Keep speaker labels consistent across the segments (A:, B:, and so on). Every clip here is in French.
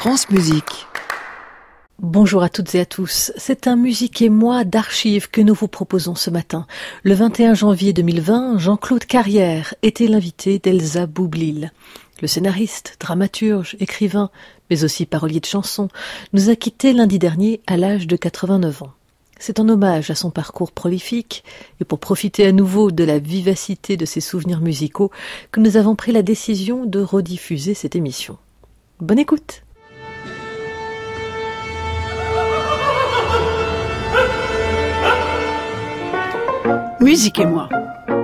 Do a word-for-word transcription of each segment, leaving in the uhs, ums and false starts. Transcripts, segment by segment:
A: France Musique.
B: Bonjour à toutes et à tous. C'est un Musique et moi d'archives que nous vous proposons ce matin. Le vingt et un janvier deux mille vingt, Jean-Claude Carrière était l'invité d'Elsa Boublil. Le scénariste, dramaturge, écrivain, mais aussi parolier de chansons, nous a quittés lundi dernier à l'âge de quatre-vingt-neuf ans. C'est en hommage à son parcours prolifique et pour profiter à nouveau de la vivacité de ses souvenirs musicaux que nous avons pris la décision de rediffuser cette émission. Bonne écoute!
A: Musique et moi.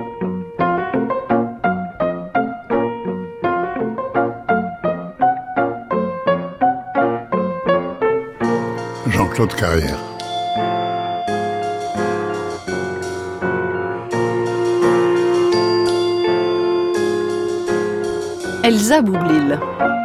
C: Jean-Claude Carrière.
A: Elsa Boublil.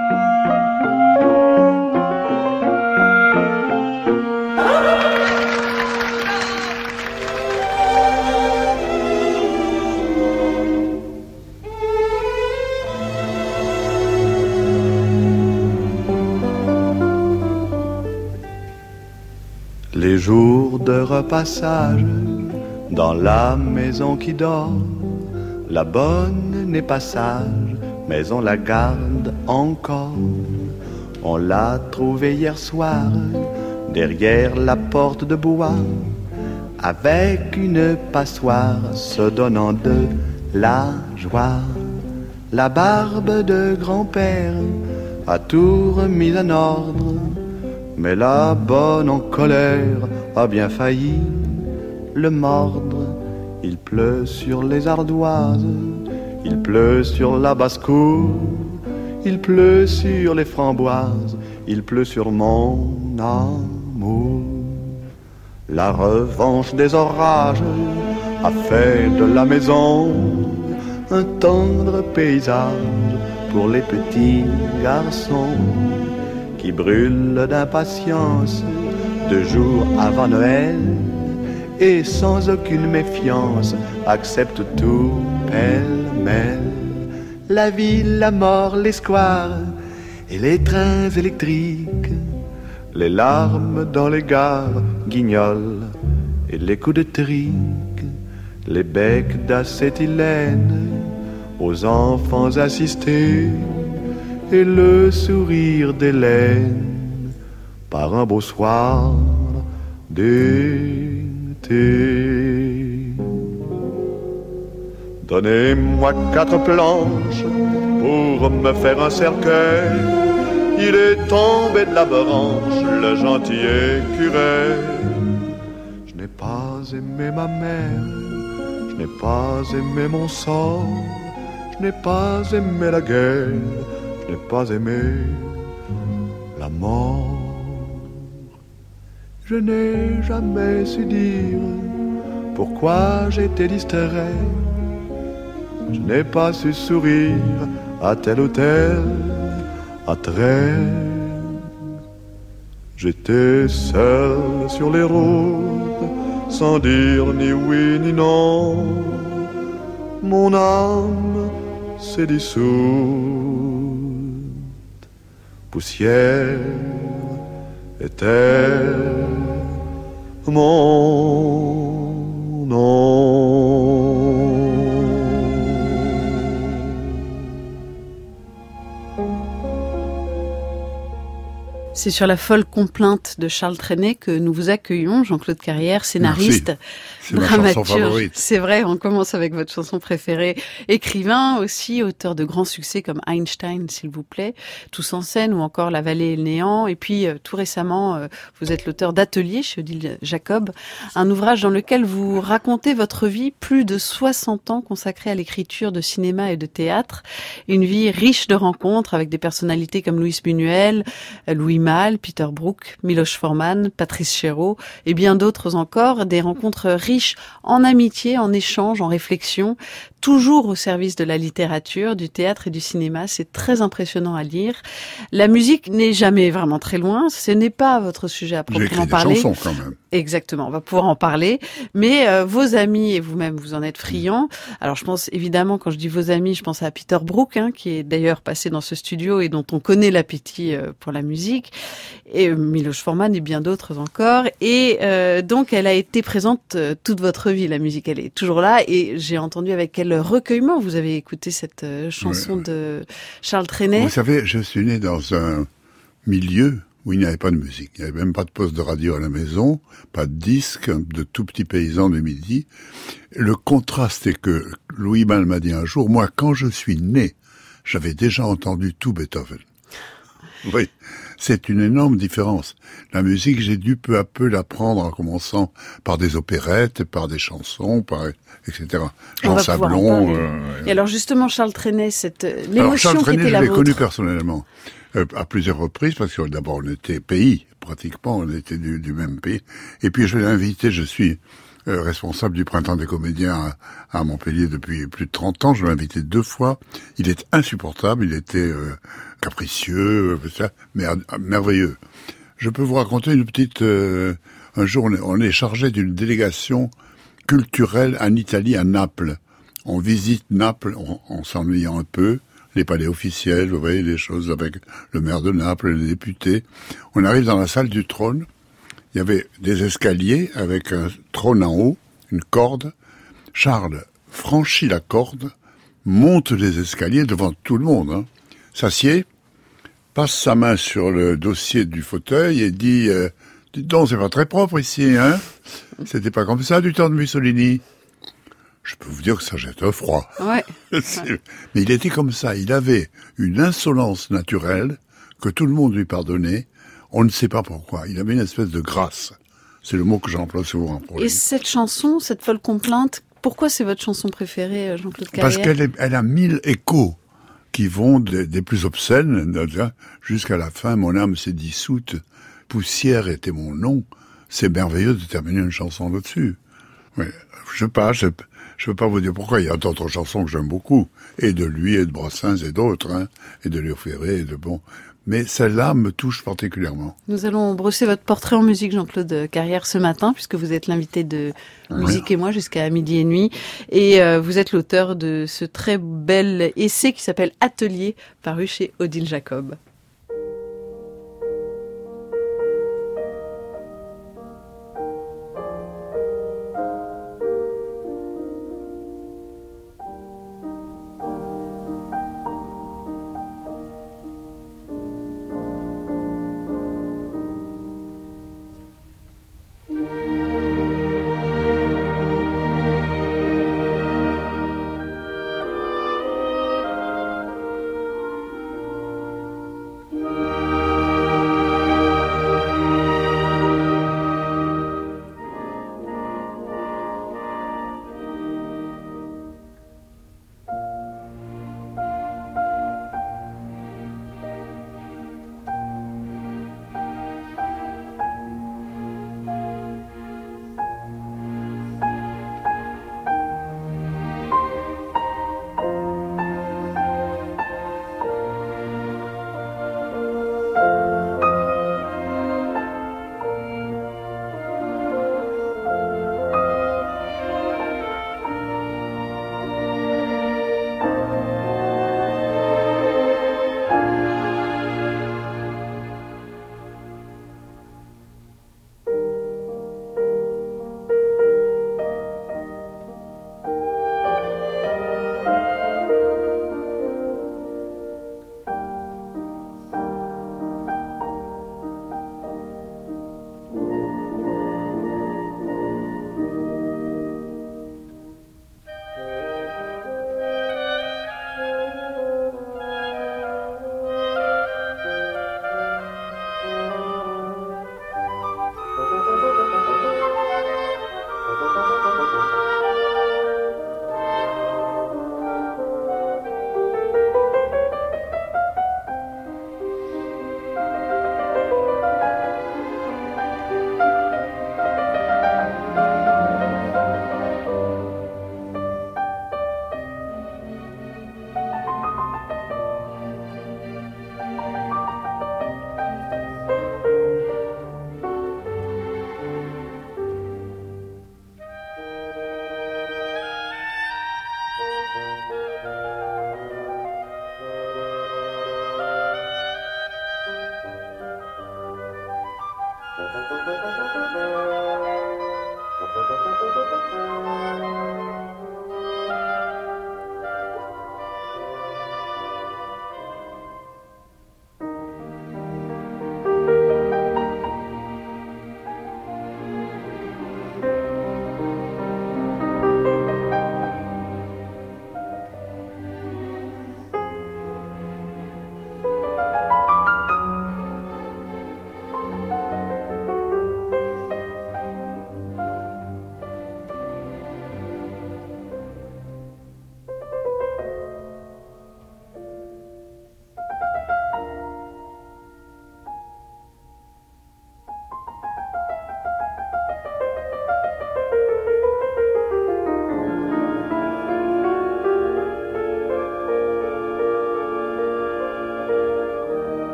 D: Les jours de repassage dans la maison qui dort, la bonne n'est pas sage, mais on la garde encore. On l'a trouvée hier soir, derrière la porte de bois, avec une passoire se donnant de la joie. La barbe de grand-père a tout remis en ordre, mais la bonne en colère a bien failli le mordre. Il pleut sur les ardoises, il pleut sur la basse-cour, il pleut sur les framboises, il pleut sur mon amour. La revanche des orages a fait de la maison un tendre paysage pour les petits garçons qui brûlent d'impatience deux jours avant Noël et sans aucune méfiance acceptent tout pêle-mêle. La ville, la mort, les squares et les trains électriques, les larmes dans les gares, guignols et les coups de trique, les becs d'acétylène aux enfants assistés et le sourire d'Hélène par un beau soir d'été. Donnez-moi quatre planches pour me faire un cercueil. Il est tombé de la branche, le gentil écureuil. Je n'ai pas aimé ma mère, je n'ai pas aimé mon sort, je n'ai pas aimé la guerre, je n'ai pas aimé la mort. Je n'ai jamais su dire pourquoi j'étais distrait. Je n'ai pas su sourire à tel ou tel attrait. J'étais seul sur les routes, sans dire ni oui ni non. Mon âme s'est dissoute, poussière était mon nom.
A: C'est sur la folle complainte de Charles Trenet que nous vous accueillons, Jean-Claude Carrière, scénariste, dramaturge. C'est vrai, on commence avec votre chanson préférée. Écrivain aussi, auteur de grands succès comme Einstein, s'il vous plaît, Tous en scène ou encore La vallée et le néant. Et puis, euh, tout récemment, euh, vous êtes l'auteur d'Atelier chez Odile Jacob, un ouvrage dans lequel vous racontez votre vie, plus de soixante ans consacrée à l'écriture de cinéma et de théâtre. Une vie riche de rencontres avec des personnalités comme Luis Buñuel, Louis Malle, Peter Brook, Miloš Forman, Patrice Chéreau et bien d'autres encore, des rencontres riches en amitié, en échanges, en réflexion, toujours au service de la littérature, du théâtre et du cinéma. C'est très impressionnant à lire. La musique n'est jamais vraiment très loin. Ce n'est pas votre sujet à proprement parler.
C: J'ai écrit des chansons quand même.
A: Exactement, on va pouvoir en parler. Mais euh, vos amis et vous-même, vous en êtes friands. Alors je pense évidemment, quand je dis vos amis, je pense à Peter Brook, hein, qui est d'ailleurs passé dans ce studio et dont on connaît l'appétit euh, pour la musique, et euh, Miloš Forman et bien d'autres encore. Et euh, donc elle a été présente euh, toute votre vie, la musique, elle est toujours là. Et j'ai entendu avec quel recueillement vous avez écouté cette euh, chanson ouais. de Charles Trenet.
C: Vous savez, je suis né dans un milieu où il n'y avait pas de musique. Il n'y avait même pas de poste de radio à la maison, pas de disque, de tout petits paysans du Midi. Le contraste est que Louis Malle m'a dit un jour, moi, quand je suis né, j'avais déjà entendu tout Beethoven. Oui, c'est une énorme différence. La musique, j'ai dû peu à peu l'apprendre en commençant par des opérettes, par des chansons, par et cetera. Jean Sablon.
A: Euh, et alors justement, Charles Trenet, cette l'émotion
C: Charles
A: qui
C: Trenet,
A: était la
C: vôtre. Je l'ai
A: vôtre.
C: connu personnellement euh, à plusieurs reprises parce que d'abord on était pays, pratiquement, on était du, du même pays. Et puis je l'ai invité, je suis euh, responsable du Printemps des comédiens à, à Montpellier depuis plus de trente ans. Je l'ai invité deux fois. Il est insupportable, il était euh, capricieux, euh, mais euh, merveilleux. Je peux vous raconter une petite... Euh, un jour, on est, on est chargé d'une délégation culturelle en Italie, à Naples. On visite Naples en, en s'ennuyant un peu, les palais officiels, vous voyez, les choses avec le maire de Naples, les députés. On arrive dans la salle du trône. Il y avait des escaliers avec un trône en haut, une corde. Charles franchit la corde, monte les escaliers devant tout le monde, hein, s'assied, passe sa main sur le dossier du fauteuil et dit euh, « Dites donc, c'est pas très propre ici, hein ? C'était pas comme ça du temps de Mussolini. » Je peux vous dire que ça jette un froid.
A: Ouais.
C: Mais il était comme ça. Il avait une insolence naturelle que tout le monde lui pardonnait. On ne sait pas pourquoi. Il avait une espèce de grâce. C'est le mot que j'emploie souvent pour lui.
A: Et cette chanson, cette folle complainte, pourquoi c'est votre chanson préférée, Jean-Claude Carrière ?
C: Parce qu'elle est, elle a mille échos qui vont des, des plus obscènes jusqu'à la fin. Mon âme s'est dissoute. Poussière était mon nom. C'est merveilleux de terminer une chanson là-dessus. Oui, je sais pas, je, je peux pas vous dire pourquoi. Il y a d'autres chansons que j'aime beaucoup. Et de lui, et de Brassens, et d'autres, hein. Et de Léo Ferré, et de bon. Mais celle-là me touche particulièrement.
A: Nous allons brosser votre portrait en musique, Jean-Claude Carrière, ce matin, puisque vous êtes l'invité de Musique et moi jusqu'à midi et nuit. Et euh, vous êtes l'auteur de ce très bel essai qui s'appelle Atelier, paru chez Odile Jacob.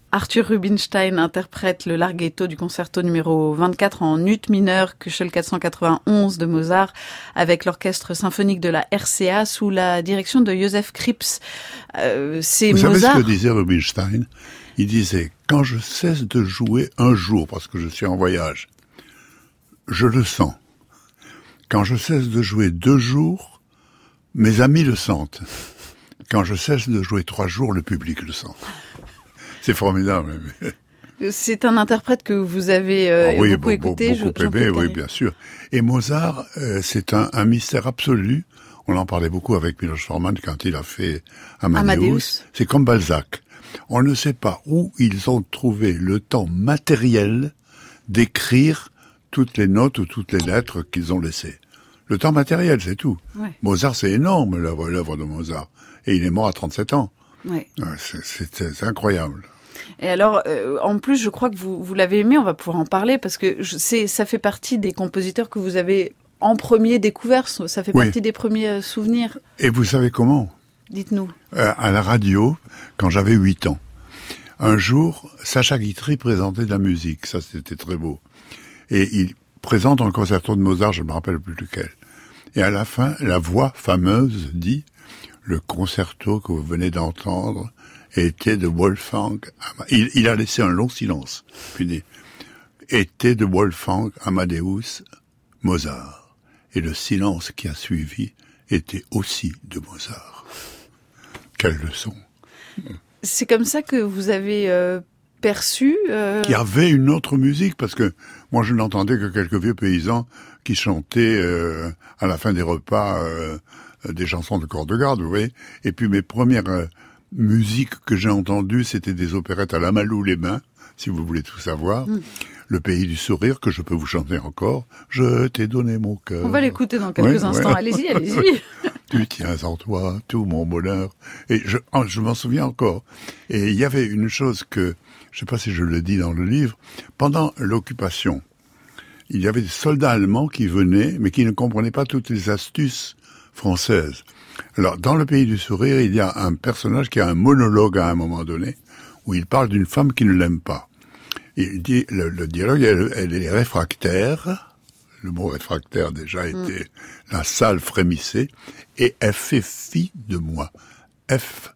A: Arthur Rubinstein interprète le Larghetto du concerto numéro vingt-quatre en ut mineur, Köchel quatre cent quatre-vingt-onze de Mozart, avec l'orchestre symphonique de la R C A sous la direction de Joseph Krips. Euh, c'est
C: Vous
A: Mozart...
C: savez ce que disait Rubinstein? Il disait, quand je cesse de jouer un jour, parce que je suis en voyage, je le sens. Quand je cesse de jouer deux jours, mes amis le sentent. Quand je cesse de jouer trois jours, le public le sent. C'est formidable.
A: C'est un interprète que vous avez euh,
C: oh oui,
A: beaucoup
C: bon,
A: écouté.
C: Beaucoup aimé, oui, bien sûr. Et Mozart, euh, c'est un, un mystère absolu. On en parlait beaucoup avec Miloš Forman quand il a fait Amadeus. Amadeus. C'est comme Balzac. On ne sait pas où ils ont trouvé le temps matériel d'écrire toutes les notes ou toutes les lettres qu'ils ont laissées. Le temps matériel, c'est tout. Ouais. Mozart, c'est énorme, l'œuvre, l'œuvre de Mozart. Et il est mort à trente-sept ans. Ouais. C'est, c'est, c'est incroyable.
A: Et alors, euh, en plus, je crois que vous, vous l'avez aimé, on va pouvoir en parler, parce que je, c'est, ça fait partie des compositeurs que vous avez en premier découvert, ça fait oui. partie des premiers euh, souvenirs.
C: Et vous savez comment ?
A: Dites-nous.
C: Euh, à la radio, quand j'avais huit ans. Un jour, Sacha Guitry présentait de la musique, ça c'était très beau. Et il présente un concerto de Mozart, je ne me rappelle plus lequel. Et à la fin, la voix fameuse dit « Le concerto que vous venez d'entendre était de Wolfgang... » Il, il a laissé un long silence. Puis il dit « Était de Wolfgang Amadeus Mozart. » Et le silence qui a suivi était aussi de Mozart. Quelle leçon!
A: C'est comme ça que vous avez euh, perçu... Euh...
C: Qu'il y avait une autre musique, parce que moi je n'entendais que quelques vieux paysans qui chantaient euh, à la fin des repas euh, des chansons de corps de garde, vous voyez. Et puis mes premières euh, musiques que j'ai entendues, c'était des opérettes à la Malou-les-Bains, si vous voulez tout savoir. Mm. Le pays du sourire, que je peux vous chanter encore. Je t'ai donné mon cœur.
A: On va l'écouter dans quelques ouais, instants. Ouais. Allez-y, allez-y.
C: Tu tiens en toi tout mon bonheur. Et je, je m'en souviens encore. Et il y avait une chose que, je sais pas si je le dis dans le livre, pendant l'occupation, il y avait des soldats allemands qui venaient, mais qui ne comprenaient pas toutes les astuces françaises. Alors, dans le pays du sourire, il y a un personnage qui a un monologue à un moment donné, où il parle d'une femme qui ne l'aime pas. Il dit, le, le dialogue, elle, elle est réfractaire. Le mot réfractaire déjà était, mmh. la salle frémissait, et elle fait fi de moi. F,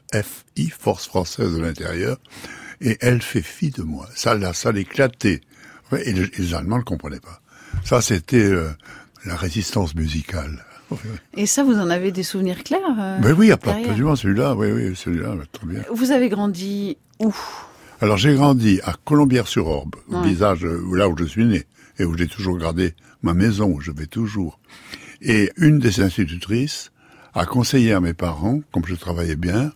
C: F I, Force française de l'intérieur, et elle fait fi de moi. Ça, la salle éclatait. Et les, les Allemands ne comprenaient pas. Ça, c'était euh, la résistance musicale.
A: Et ça, vous en avez des souvenirs clairs euh,
C: Ben oui, absolument, celui-là, oui, oui, celui-là, très bien.
A: Vous avez grandi où ?
C: Alors, j'ai grandi à Colombières-sur-Orbe, au ouais. visage, là où je suis né, et où j'ai toujours gardé ma maison, où je vais toujours. Et une des institutrices a conseillé à mes parents, comme je travaillais bien,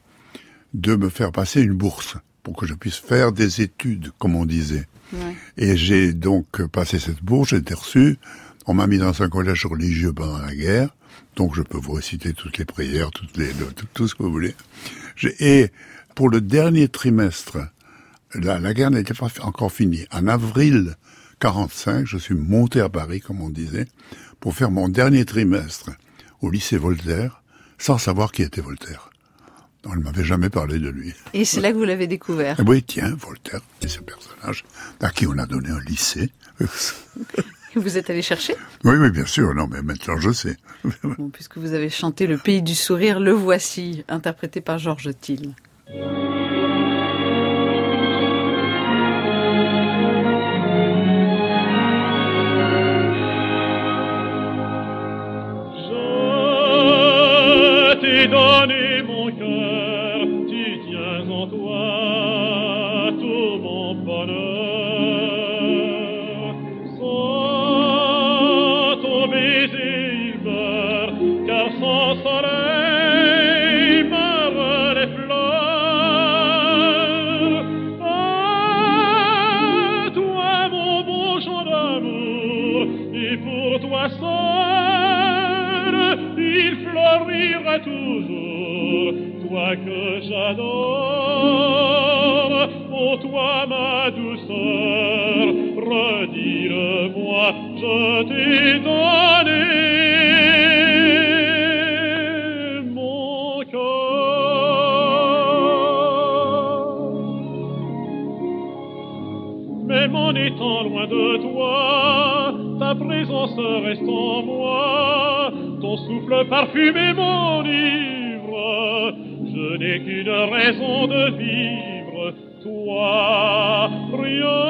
C: de me faire passer une bourse, pour que je puisse faire des études, comme on disait. Ouais. Et j'ai donc passé cette bourse, j'ai été reçu, on m'a mis dans un collège religieux pendant la guerre, donc je peux vous réciter toutes les prières, toutes les, tout, tout ce que vous voulez. J'ai, et pour le dernier trimestre, La, la guerre n'était pas encore finie. En avril quarante-cinq, je suis monté à Paris, comme on disait, pour faire mon dernier trimestre au lycée Voltaire, sans savoir qui était Voltaire. On ne m'avait jamais parlé de lui.
A: Et c'est là que vous l'avez découvert.
C: Et oui, tiens, Voltaire, c'est ce personnage à qui on a donné un lycée.
A: Vous êtes allé chercher ?
C: Oui, oui, bien sûr. Non, mais maintenant je sais.
A: Bon, puisque vous avez chanté Le Pays du Sourire, le voici, interprété par Georges Thill.
E: Donner mon cœur, tu tiens en toi tout mon bonheur. Sans ton baiser il meurt, car son soleil meurt les fleurs. Ah, toi mon beau chant d'amour, et pour toi seul, il fleurira toujours, toi que j'adore. Oh, toi ma douceur, redis-le-moi, je t'ai donné mon cœur. même en étant loin de toi, ta présence reste en moi, ton souffle parfumé m'enivre, je n'ai qu'une raison de vivre, toi, rien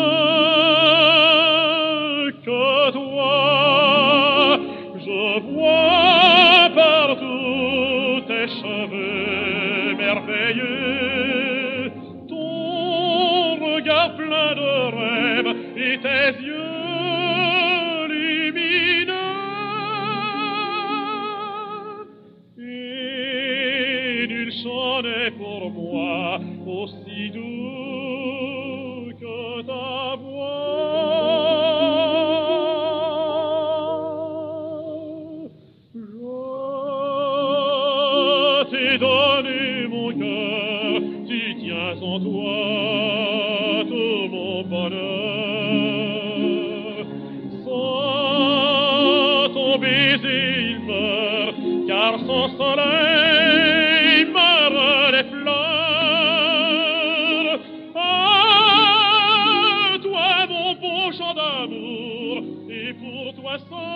E: que toi, je vois partout tes cheveux merveilleux, ton regard plein de rêves et tes yeux lumineux. Et nul chant n'est pour moi aussi doux que ta voix. Je t'ai donné mon cœur, tu tiens en toi tout mon bonheur. Sans ton baiser il meurt, car son soleil meurt les fleurs. Ah, toi mon beau chant d'amour, et pour toi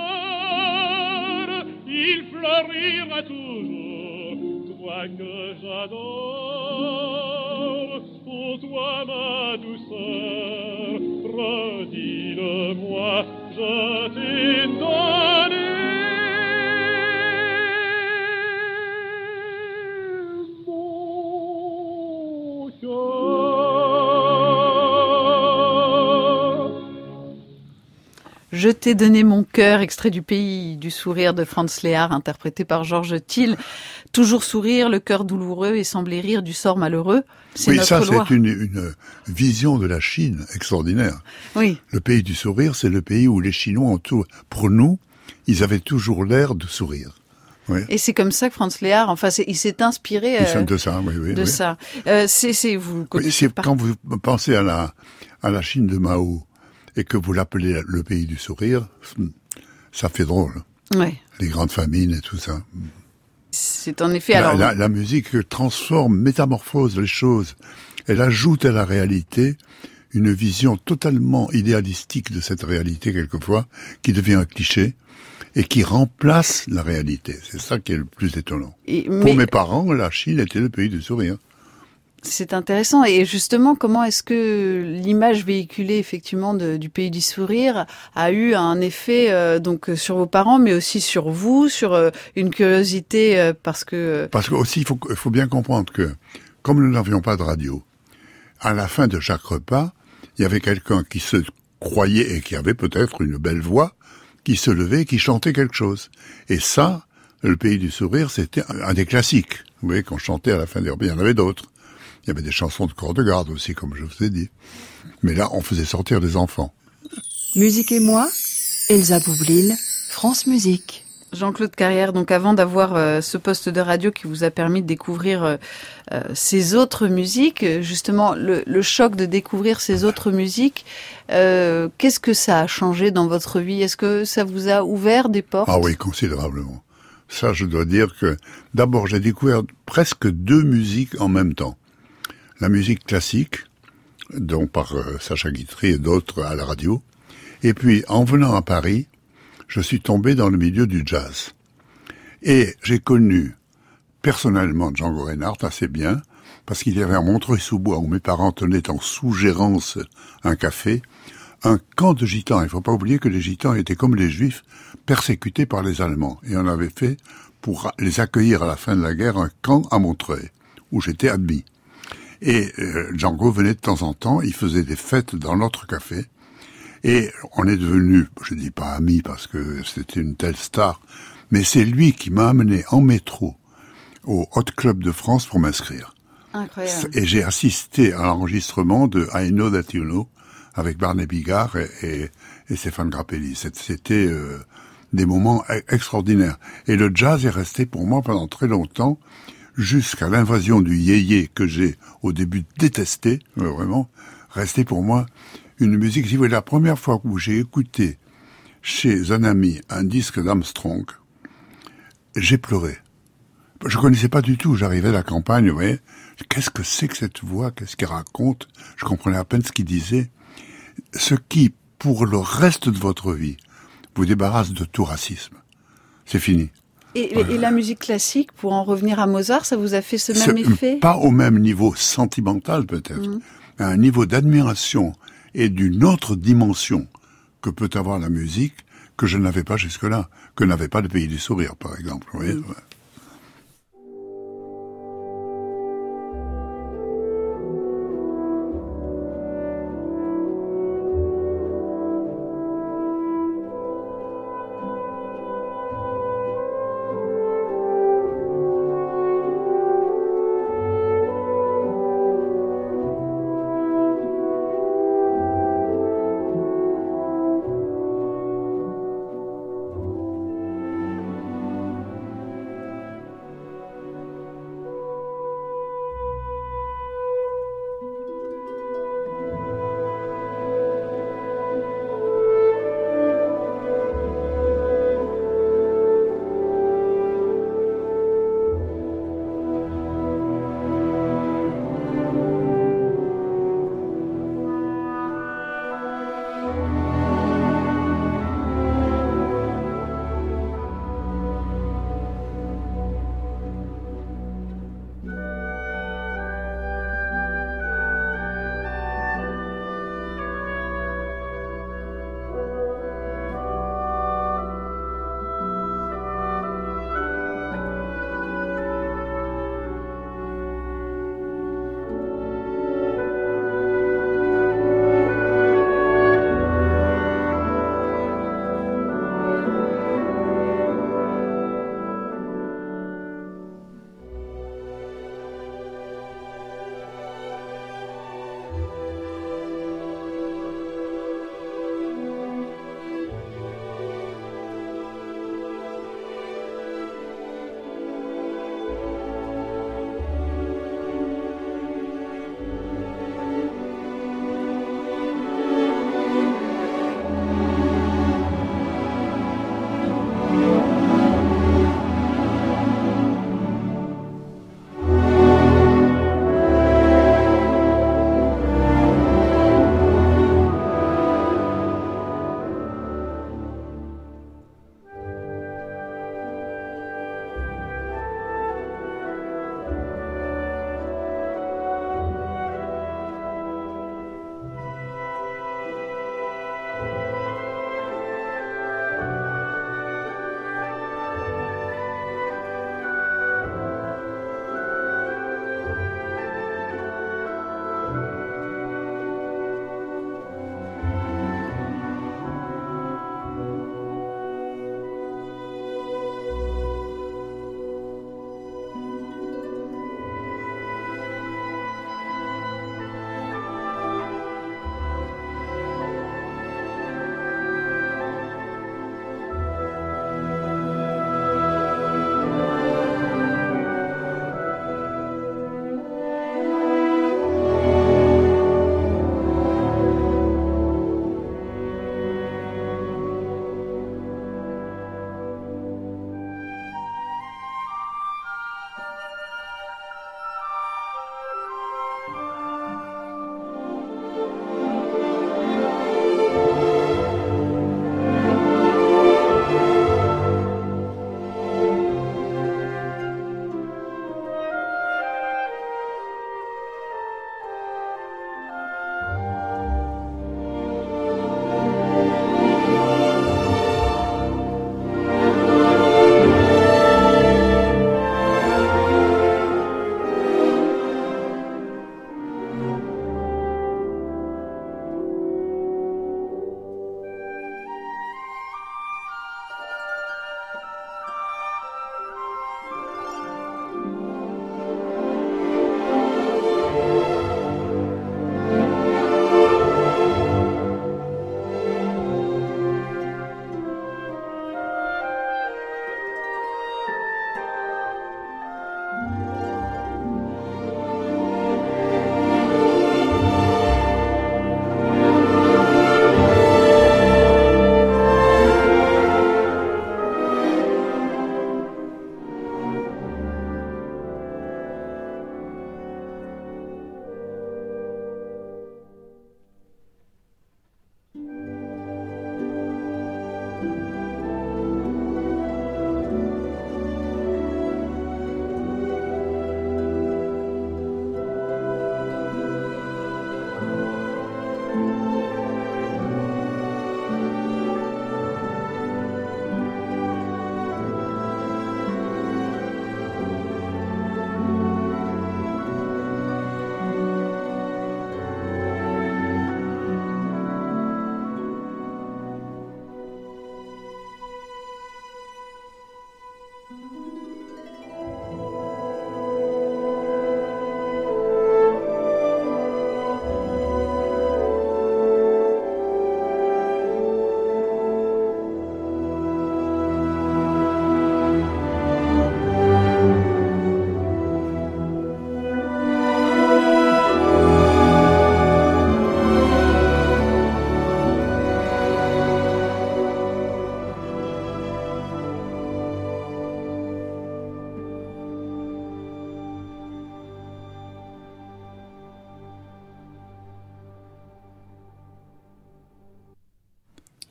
E: seul il fleurira toujours, toi que j'adore. Pour toi ma douceur, redis-le-moi, je t'ai donné mon cœur.
A: Je t'ai donné mon cœur, extrait du Pays du sourire de Franz Lehár, interprété par Georges Thill. Toujours sourire, le cœur douloureux et sembler rire du sort malheureux. C'est
C: oui,
A: notre
C: ça
A: loi.
C: c'est une, une vision de la Chine extraordinaire.
A: Oui.
C: Le Pays du sourire, c'est le pays où les Chinois ont tout, pour nous, ils avaient toujours l'air de sourire. Oui.
A: Et c'est comme ça que Franz Lehár, enfin, c'est, il s'est inspiré euh,
C: de ça, oui, oui,
A: de
C: oui.
A: ça. Euh, c'est, c'est vous.
C: Oui, c'est quand vous pensez à la à la Chine de Mao et que vous l'appelez le pays du sourire, ça fait drôle.
A: Ouais.
C: Les grandes famines et tout ça.
A: C'est en effet
C: La,
A: alors.
C: la, la musique transforme, métamorphose les choses. Elle ajoute à la réalité une vision totalement idéalistique de cette réalité quelquefois, qui devient un cliché et qui remplace la réalité. C'est ça qui est le plus étonnant.
A: Et,
C: Pour
A: mais...
C: mes parents, la Chine était le pays du sourire.
A: C'est intéressant. Et justement, comment est-ce que l'image véhiculée effectivement de, du Pays du sourire a eu un effet euh, donc sur vos parents, mais aussi sur vous, sur euh, une curiosité euh, parce que
C: parce que aussi il faut, il faut bien comprendre que comme nous n'avions pas de radio, à la fin de chaque repas, il y avait quelqu'un qui se croyait et qui avait peut-être une belle voix, qui se levait et qui chantait quelque chose. Et ça, le Pays du sourire, c'était un des classiques. Vous voyez, qu'on chantait à la fin des repas. Il y en avait d'autres. Il y avait des chansons de corps de garde aussi, comme je vous ai dit. Mais là, on faisait sortir des enfants.
F: Musique et moi, Elsa Boublil, France Musique.
A: Jean-Claude Carrière, donc avant d'avoir euh, ce poste de radio qui vous a permis de découvrir euh, euh, ces autres musiques, justement le, le choc de découvrir ces autres musiques, euh, qu'est-ce que ça a changé dans votre vie? Est-ce que ça vous a ouvert des portes?
C: Ah oui, considérablement. Ça, je dois dire que d'abord, j'ai découvert presque deux musiques en même temps. La musique classique, donc par euh, Sacha Guitry et d'autres à la radio. Et puis, en venant à Paris, je suis tombé dans le milieu du jazz. Et j'ai connu personnellement Django Reinhardt assez bien, parce qu'il y avait à Montreuil-sous-Bois, où mes parents tenaient en sous-gérance un café, un camp de gitans. Il ne faut pas oublier que les gitans étaient comme les juifs, persécutés par les Allemands. Et on avait fait, pour les accueillir à la fin de la guerre, un camp à Montreuil, où j'étais admis. Et euh, Django venait de temps en temps, il faisait des fêtes dans notre café, et on est devenus, je dis pas amis parce que c'était une telle star, mais c'est lui qui m'a amené en métro au Hot Club de France pour m'inscrire.
A: Incroyable.
C: Et j'ai assisté à l'enregistrement de I Know That You Know avec Barney Bigard et, et, et Stéphane Grappelli. C'était euh, des moments extraordinaires. Et le jazz est resté pour moi pendant très longtemps, jusqu'à l'invasion du yéyé que j'ai au début détesté, vraiment, resté pour moi une musique. Si vous voulez, la première fois où j'ai écouté chez un ami un disque d'Armstrong, j'ai pleuré. Je connaissais pas du tout, j'arrivais à la campagne, vous voyez. Qu'est-ce que c'est que cette voix? Qu'est-ce qu'il raconte? Je comprenais à peine ce qu'il disait. ce qui, pour le reste de votre vie, vous débarrasse de tout racisme. C'est fini.
A: Et, voilà. Et la musique classique, pour en revenir à Mozart, ça vous a fait ce même effet?
C: Pas au même niveau sentimental peut-être, mmh. mais à un niveau d'admiration et d'une autre dimension que peut avoir la musique que je n'avais pas jusque-là, que n'avait pas le Pays du Sourire, par exemple. Vous voyez, mmh. ouais.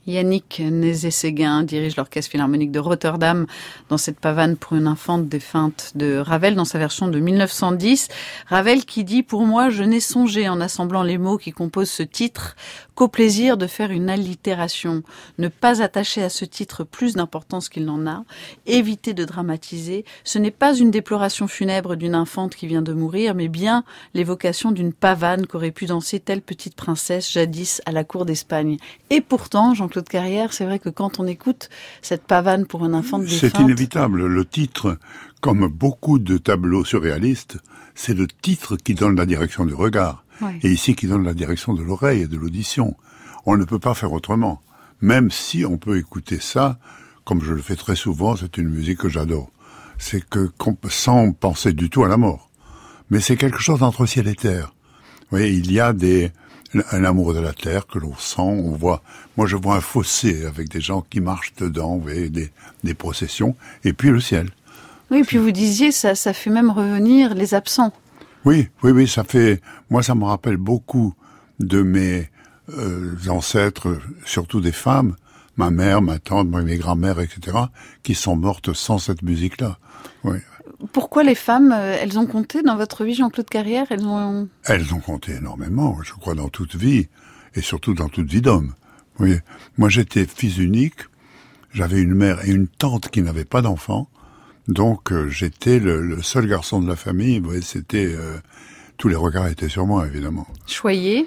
A: Yannick Nézet-Séguin dirige l'Orchestre Philharmonique de Rotterdam dans cette pavane pour une infante défunte de Ravel dans sa version de mille neuf cent dix. Ravel qui dit « Pour moi, je n'ai songé en assemblant les mots qui composent ce titre qu'au plaisir de faire une allitération, ne pas attacher à ce titre plus d'importance qu'il n'en a, éviter de dramatiser. Ce n'est pas une déploration funèbre d'une infante qui vient de mourir, mais bien l'évocation d'une pavane qu'aurait pu danser telle petite princesse jadis à la cour d'Espagne. » Et pourtant, Jean-Claude Carrière, c'est vrai que quand on écoute cette pavane pour une infante défunte...
C: C'est inévitable. Le titre, comme beaucoup de tableaux surréalistes, c'est le titre qui donne la direction du regard. Ouais. Et ici, qui donne la direction de l'oreille et de l'audition. On ne peut pas faire autrement. Même si on peut écouter ça, comme je le fais très souvent, c'est une musique que j'adore. C'est que, sans penser du tout à la mort. Mais c'est quelque chose d'entre ciel et terre. Vous voyez, il y a des... un amour de la terre que l'on sent, on voit, moi je vois un fossé avec des gens qui marchent dedans, vous voyez, des, des processions, et puis le ciel.
A: Oui, et puis vous disiez, ça, ça fait même revenir les absents.
C: Oui, oui, oui, ça fait, moi ça me rappelle beaucoup de mes euh, ancêtres, surtout des femmes, ma mère, ma tante, mes grands-mères, et cetera, qui sont mortes sans cette musique-là. Oui.
A: Pourquoi les femmes, elles ont compté dans votre vie, Jean-Claude Carrière? Elles ont...
C: Elles ont compté énormément, je crois, dans toute vie, et surtout dans toute vie d'homme. Vous voyez, moi j'étais fils unique, j'avais une mère et une tante qui n'avaient pas d'enfants, donc euh, j'étais le, le seul garçon de la famille. Vous voyez, c'était euh, tous les regards étaient sur moi, évidemment.
A: Choyé?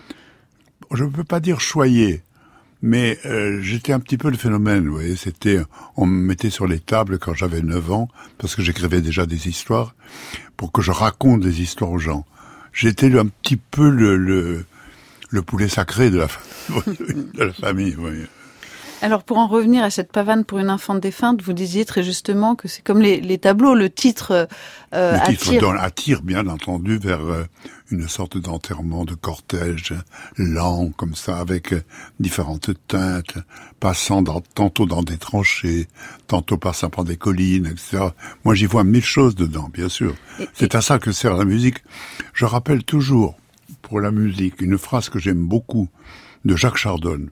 C: Je ne peux pas dire choyé. Mais euh, j'étais un petit peu le phénomène, vous voyez, c'était, on me mettait sur les tables quand j'avais neuf ans, parce que j'écrivais déjà des histoires, pour que je raconte des histoires aux gens. J'étais un petit peu le, le, le poulet sacré de la, de la famille, vous voyez.
A: Alors pour en revenir à cette pavane pour une infante défunte, vous disiez très justement que c'est comme les, les tableaux, le titre euh,
C: le titre
A: attire...
C: Donne, attire bien entendu vers euh, une sorte d'enterrement, de cortège lent comme ça, avec euh, différentes teintes, passant dans, tantôt dans des tranchées, tantôt passant par des collines, et cetera. Moi j'y vois mille choses dedans, bien sûr. Et, c'est et... à ça que sert la musique. Je rappelle toujours, pour la musique, une phrase que j'aime beaucoup de Jacques Chardon.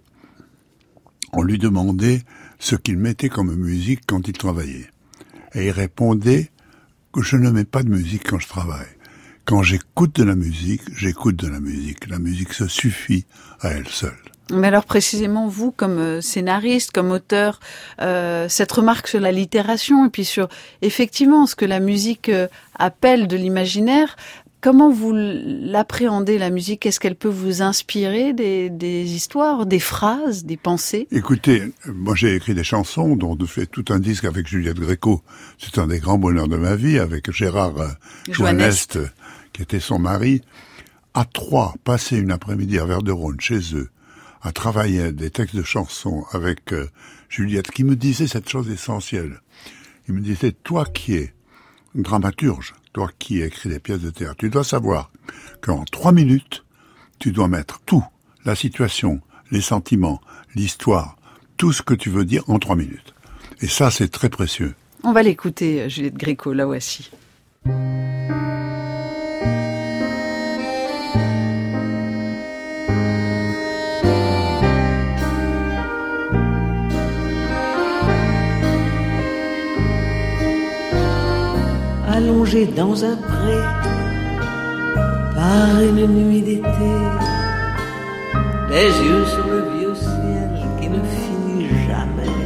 C: On lui demandait ce qu'il mettait comme musique quand il travaillait. Et il répondait que je ne mets pas de musique quand je travaille. Quand j'écoute de la musique, j'écoute de la musique. La musique se suffit à elle seule.
A: Mais alors précisément, vous, comme scénariste, comme auteur, euh, cette remarque sur la littération et puis sur, effectivement, ce que la musique appelle de l'imaginaire... Comment vous l'appréhendez, la musique? Est-ce qu'elle peut vous inspirer des, des histoires, des phrases, des pensées?
C: Écoutez, moi j'ai écrit des chansons, dont je fais tout un disque avec Juliette Gréco. C'est un des grands bonheurs de ma vie, avec Gérard euh, Joannest, qui était son mari. À trois, passer une après-midi à Verderonne, chez eux, à travailler des textes de chansons avec euh, Juliette, qui me disait cette chose essentielle. Il me disait, toi qui es dramaturge, toi qui écris des pièces de théâtre, tu dois savoir qu'en trois minutes, tu dois mettre tout, la situation, les sentiments, l'histoire, tout ce que tu veux dire en trois minutes. Et ça, c'est très précieux.
A: On va l'écouter, Juliette Gréco, la voici.
G: Allongé dans un pré, par une nuit d'été, les yeux sur le vieux ciel qui ne finit jamais.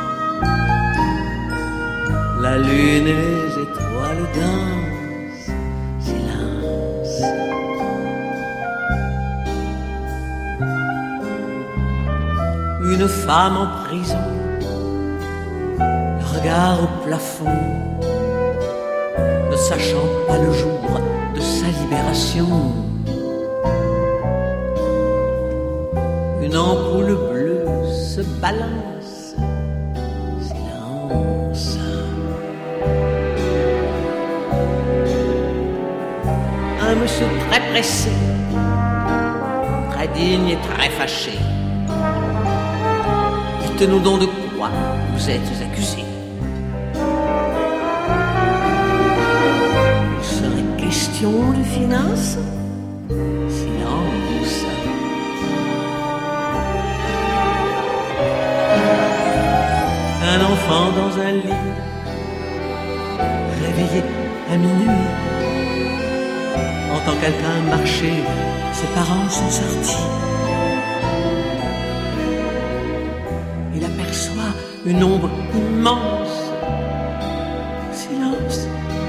G: La lune et les étoiles dansent, silence. Une femme en prison, le regard au plafond, ne sachant pas le jour de sa libération. Une ampoule bleue se balance, silence. Un monsieur très pressé, très digne et très fâché. Dites-nous donc de quoi vous êtes accusé. Question de finance, silence. enfant dans un lit, réveillé à minuit, entend quelqu'un marcher, ses parents sont sortis. Il aperçoit une ombre immense, silence.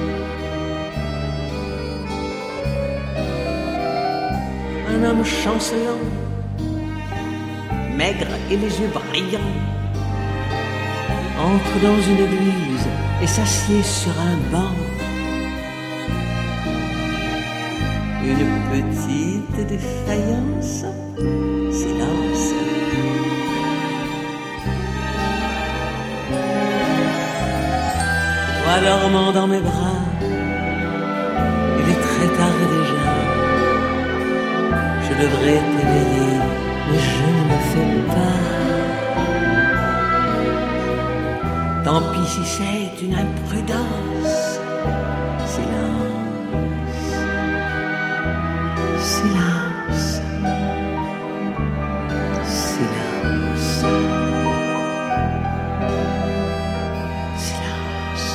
G: Un homme chancelant, maigre et les yeux brillants, entre dans une église et s'assied sur un banc. Une petite défaillance, silence. Toi dormant dans mes bras, il est très tard déjà. Je devrais t'éveiller, mais je ne le fais pas. Tant pis si c'est une imprudence. Silence. Silence. Silence. Silence.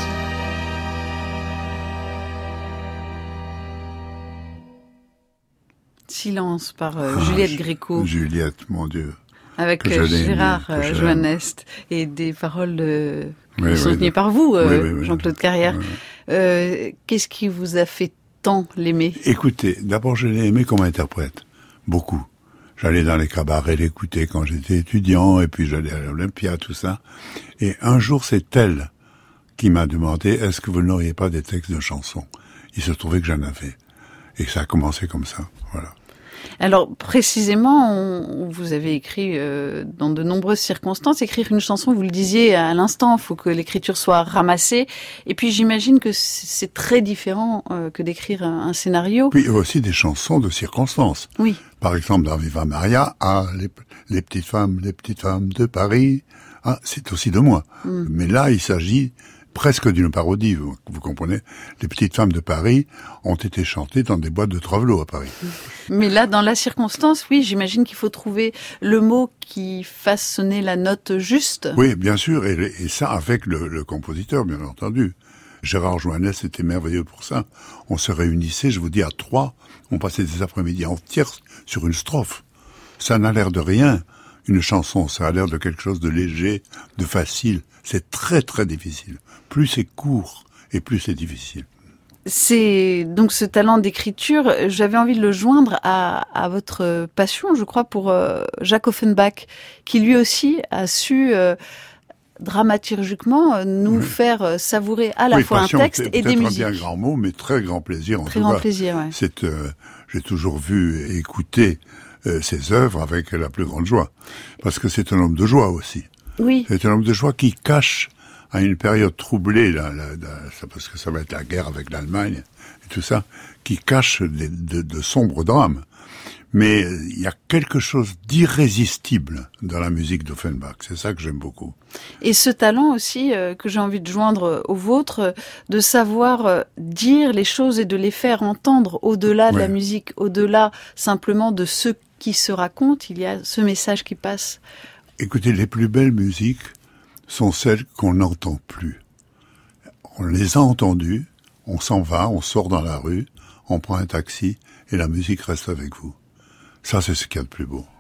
A: Silence par euh,
C: Ah,
A: Juliette Gréco.
C: Juliette, mon Dieu.
A: Avec
C: Que
A: euh,
C: je
A: Gérard
C: l'aime, que
A: euh,
C: je
A: Joannest et des paroles euh, qui
C: Oui,
A: sont
C: oui,
A: signées
C: de-
A: par vous, euh,
C: oui, oui, oui.
A: Jean-Claude Carrière.
C: Oui.
A: Euh, Qu'est-ce qui vous a fait tant l'aimer?
C: Écoutez, d'abord je l'ai aimé comme interprète, beaucoup. J'allais dans les cabarets l'écouter quand j'étais étudiant, et puis j'allais à l'Olympia, tout ça. Et un jour, c'est elle qui m'a demandé, est-ce que vous n'auriez pas des textes de chansons? Il se trouvait que j'en avais. Et ça a commencé comme ça, voilà.
A: Alors précisément, on, vous avez écrit euh, dans de nombreuses circonstances. Écrire une chanson, vous le disiez à l'instant, il faut que l'écriture soit ramassée. Et puis j'imagine que c'est très différent euh, que d'écrire un, un scénario.
C: Puis il y a aussi des chansons de circonstances.
A: Oui.
C: Par exemple, dans Viva Maria, ah, les, les petites femmes, les petites femmes de Paris, ah, c'est aussi de moi.
A: Mm.
C: Mais là, il s'agit presque d'une parodie, vous, vous comprenez. Les petites femmes de Paris ont été chantées dans des boîtes de Travelot à Paris.
A: Mais là, dans la circonstance, oui, j'imagine qu'il faut trouver le mot qui fasse sonner la note juste.
C: Oui, bien sûr, et, et ça avec le, le compositeur, bien entendu. Gérard Joannès était merveilleux pour ça. On se réunissait, je vous dis, à trois, on passait des après-midi entières sur une strophe. Ça n'a l'air de rien, une chanson, ça a l'air de quelque chose de léger, de facile. C'est très très difficile. Plus c'est court et plus c'est difficile.
A: C'est donc ce talent d'écriture, j'avais envie de le joindre à, à votre passion, je crois, pour euh, Jacques Offenbach, qui lui aussi a su euh, dramaturgiquement euh, nous
C: Oui.
A: faire euh, savourer à la
C: Oui,
A: fois
C: passion,
A: un texte
C: c'est
A: et des
C: peut-être un
A: musiques.
C: bien grand mot, mais très grand plaisir en
A: Très
C: tout
A: grand
C: cas.
A: plaisir, ouais.
C: C'est, euh, j'ai toujours vu et écouté euh, ses œuvres avec la plus grande joie, parce que c'est un homme de joie aussi.
A: Oui.
C: C'est un homme de joie qui cache à une période troublée, là, là, là, ça, parce que ça va être la guerre avec l'Allemagne et tout ça, qui cache des, de, de sombres drames. Mais il y a quelque chose d'irrésistible dans la musique d'Offenbach. C'est ça que j'aime beaucoup.
A: Et ce talent aussi euh, que j'ai envie de joindre au vôtre, euh, de savoir euh, dire les choses et de les faire entendre au-delà de
C: Ouais.
A: la musique, au-delà simplement de ce qui se raconte. Il y a ce message qui passe.
C: Écoutez, les plus belles musiques sont celles qu'on n'entend plus. On les a entendues, on s'en va, on sort dans la rue, on prend un taxi et la musique reste avec vous. Ça, c'est ce qu'il y a de plus beau.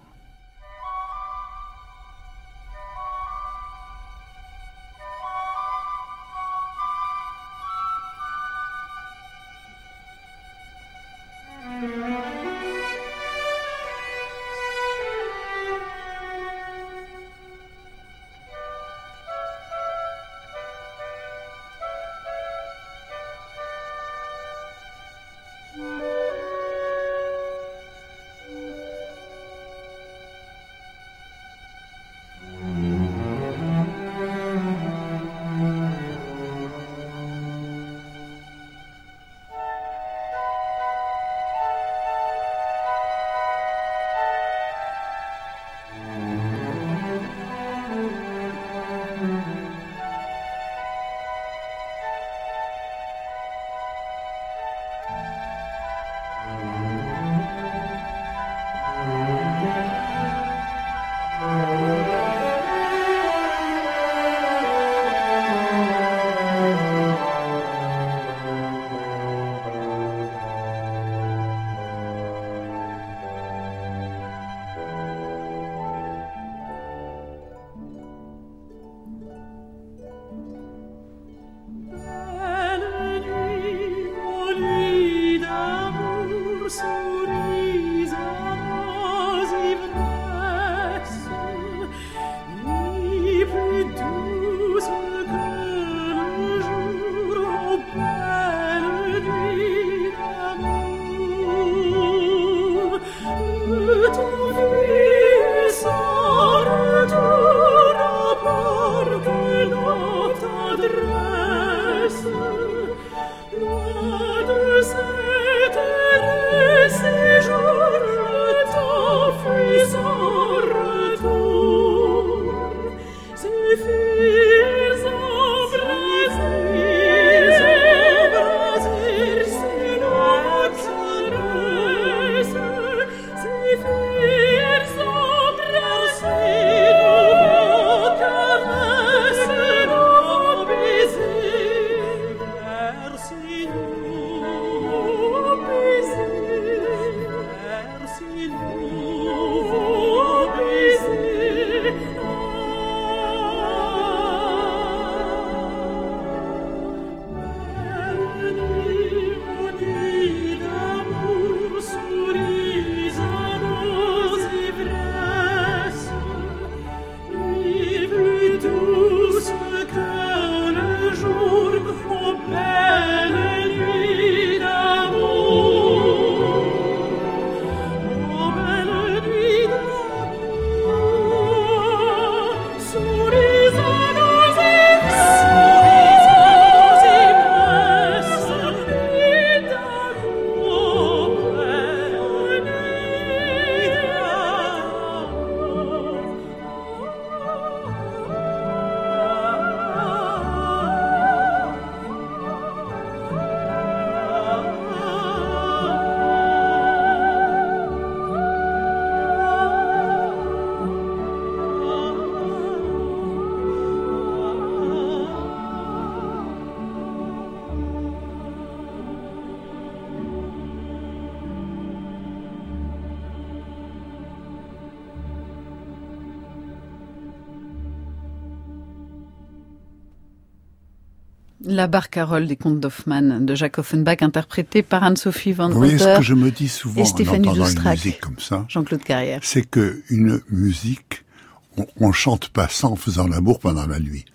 A: La barcarolle des contes d'Hoffmann de Jacques Offenbach, interprétée par Anne-Sophie Van
C: Vous voyez,
A: Rother
C: ce que je me dis souvent
A: et Stéphanie
C: en entendant
A: Doustrac,
C: une musique comme ça,
A: Jean-Claude Carrière,
C: c'est que une musique, on, on chante pas ça en faisant l'amour pendant la nuit.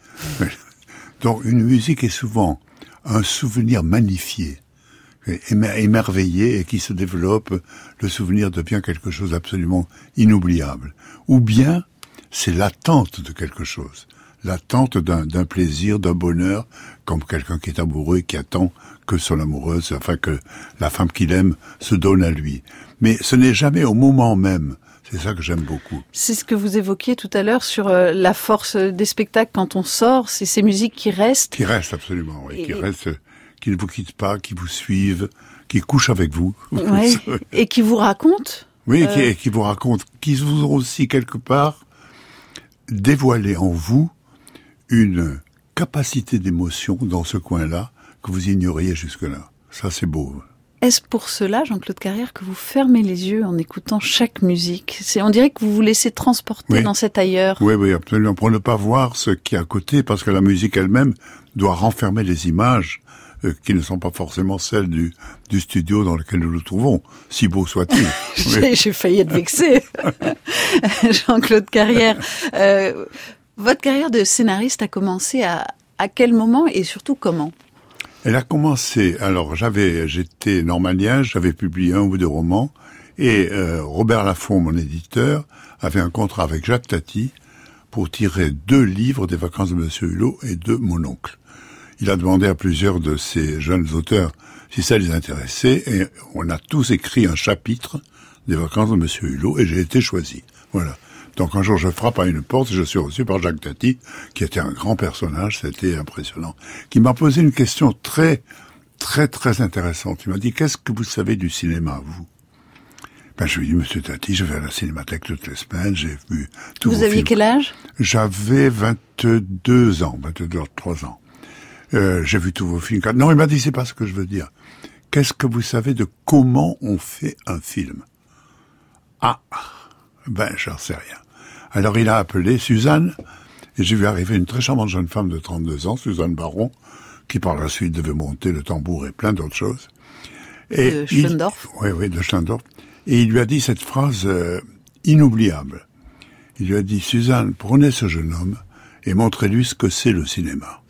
C: Donc une musique est souvent un souvenir magnifié, émerveillé et qui se développe, le souvenir devient quelque chose d'absolument inoubliable. Ou bien, c'est l'attente de quelque chose. L'attente d'un, d'un plaisir, d'un bonheur, comme quelqu'un qui est amoureux, qui attend que son amoureuse, enfin que la femme qu'il aime se donne à lui. Mais ce n'est jamais au moment même. C'est ça que j'aime beaucoup.
A: C'est ce que vous évoquiez tout à l'heure sur euh, la force des spectacles quand on sort, c'est ces musiques qui restent.
C: Qui restent absolument, oui,
A: et...
C: qui restent, qui ne vous quittent pas, qui vous suivent, qui couchent avec vous.
A: Ouais. Et qui vous racontent.
C: Oui,
A: euh...
C: qui, et qui vous racontent, qui vous ont aussi quelque part dévoilé en vous une capacité d'émotion dans ce coin-là que vous ignoriez jusque-là. Ça, c'est beau.
A: Est-ce pour cela, Jean-Claude Carrière, que vous fermez les yeux en écoutant chaque musique? C'est, on dirait que vous vous laissez transporter oui. dans cet ailleurs.
C: Oui, oui, absolument. Pour ne pas voir ce qui est à côté, parce que la musique elle-même doit renfermer les images euh, qui ne sont pas forcément celles du, du studio dans lequel nous nous trouvons, si beau soit-il.
A: j'ai, j'ai failli être vexé. Jean-Claude Carrière, euh, votre carrière de scénariste a commencé à, à quel moment et surtout comment?
C: Elle a commencé, alors j'avais, j'étais normalien, j'avais publié un ou deux romans, et euh, Robert Laffont, mon éditeur, avait un contrat avec Jacques Tati pour tirer deux livres des Vacances de Monsieur Hulot et de Mon oncle. Il a demandé à plusieurs de ces jeunes auteurs si ça les intéressait, et on a tous écrit un chapitre des Vacances de Monsieur Hulot, et j'ai été choisi. Voilà. Donc un jour, je frappe à une porte et je suis reçu par Jacques Tati, qui était un grand personnage, c'était impressionnant, qui m'a posé une question très, très, très intéressante. Il m'a dit, qu'est-ce que vous savez du cinéma, vous? Ben, je lui ai dit, Monsieur Tati, je vais à la Cinémathèque toutes les semaines, j'ai vu tous vos films.
A: Vous aviez quel âge?
C: J'avais vingt-deux ans, vingt-deux, trois ans. Euh, j'ai vu tous vos films. Non, il m'a dit, c'est pas ce que je veux dire. Qu'est-ce que vous savez de comment on fait un film? Ah, ben, j'en sais rien. Alors il a appelé Suzanne, et j'ai vu arriver une très charmante jeune femme de trente-deux ans, Suzanne Baron, qui par la suite devait monter le tambour et plein d'autres choses.
A: Et de Schlendorf.
C: Oui, oui, de Schlendorf. Et il lui a dit cette phrase euh, inoubliable. Il lui a dit, Suzanne, prenez ce jeune homme et montrez-lui ce que c'est le cinéma.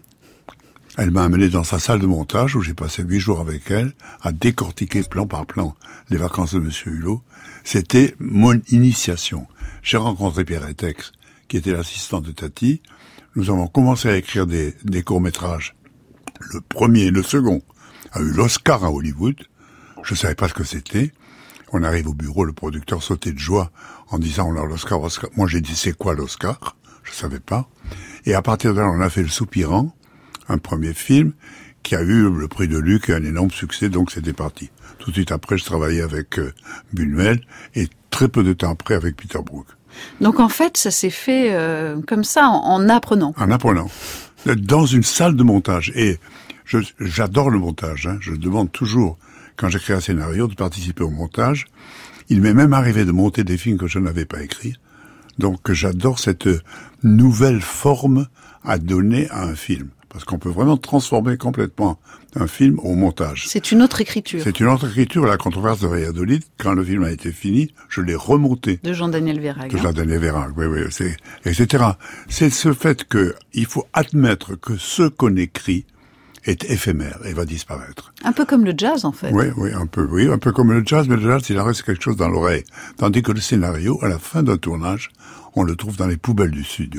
C: Elle m'a amené dans sa salle de montage, où j'ai passé huit jours avec elle, à décortiquer plan par plan les Vacances de Monsieur Hulot. C'était mon initiation. J'ai rencontré Pierre Etex, qui était l'assistant de Tati. Nous avons commencé à écrire des, des courts-métrages. Le premier et le second a eu l'Oscar à Hollywood. Je savais pas ce que c'était. On arrive au bureau, le producteur sautait de joie en disant on a l'Oscar, Oscar. Moi j'ai dit c'est quoi l'Oscar? Je savais pas. Et à partir de là, on a fait Le Soupirant, un premier film qui a eu le prix de Luc et un énorme succès, donc c'était parti. Tout de suite après, je travaillais avec euh, Buñuel et très peu de temps après avec Peter Brook.
A: Donc en fait, ça s'est fait euh, comme ça, en, en apprenant.
C: En apprenant. Dans une salle de montage. Et je, j'adore le montage. Hein. Je demande toujours, quand j'écris un scénario, de participer au montage. Il m'est même arrivé de monter des films que je n'avais pas écrits. Donc j'adore cette nouvelle forme à donner à un film. Parce qu'on peut vraiment transformer complètement un film au montage.
A: C'est une autre écriture.
C: C'est une autre écriture. La controverse de Valladolid, quand le film a été fini, je l'ai remonté.
A: De Jean-Daniel Verhaeghe.
C: De Jean-Daniel Verhaeghe, oui, oui, c'est, et cetera. C'est ce fait que il faut admettre que ce qu'on écrit est éphémère et va disparaître.
A: Un peu comme le jazz, en fait.
C: Oui, oui, un peu, oui, un peu comme le jazz, mais le jazz, il en reste quelque chose dans l'oreille. Tandis que le scénario, à la fin d'un tournage, on le trouve dans les poubelles du studio.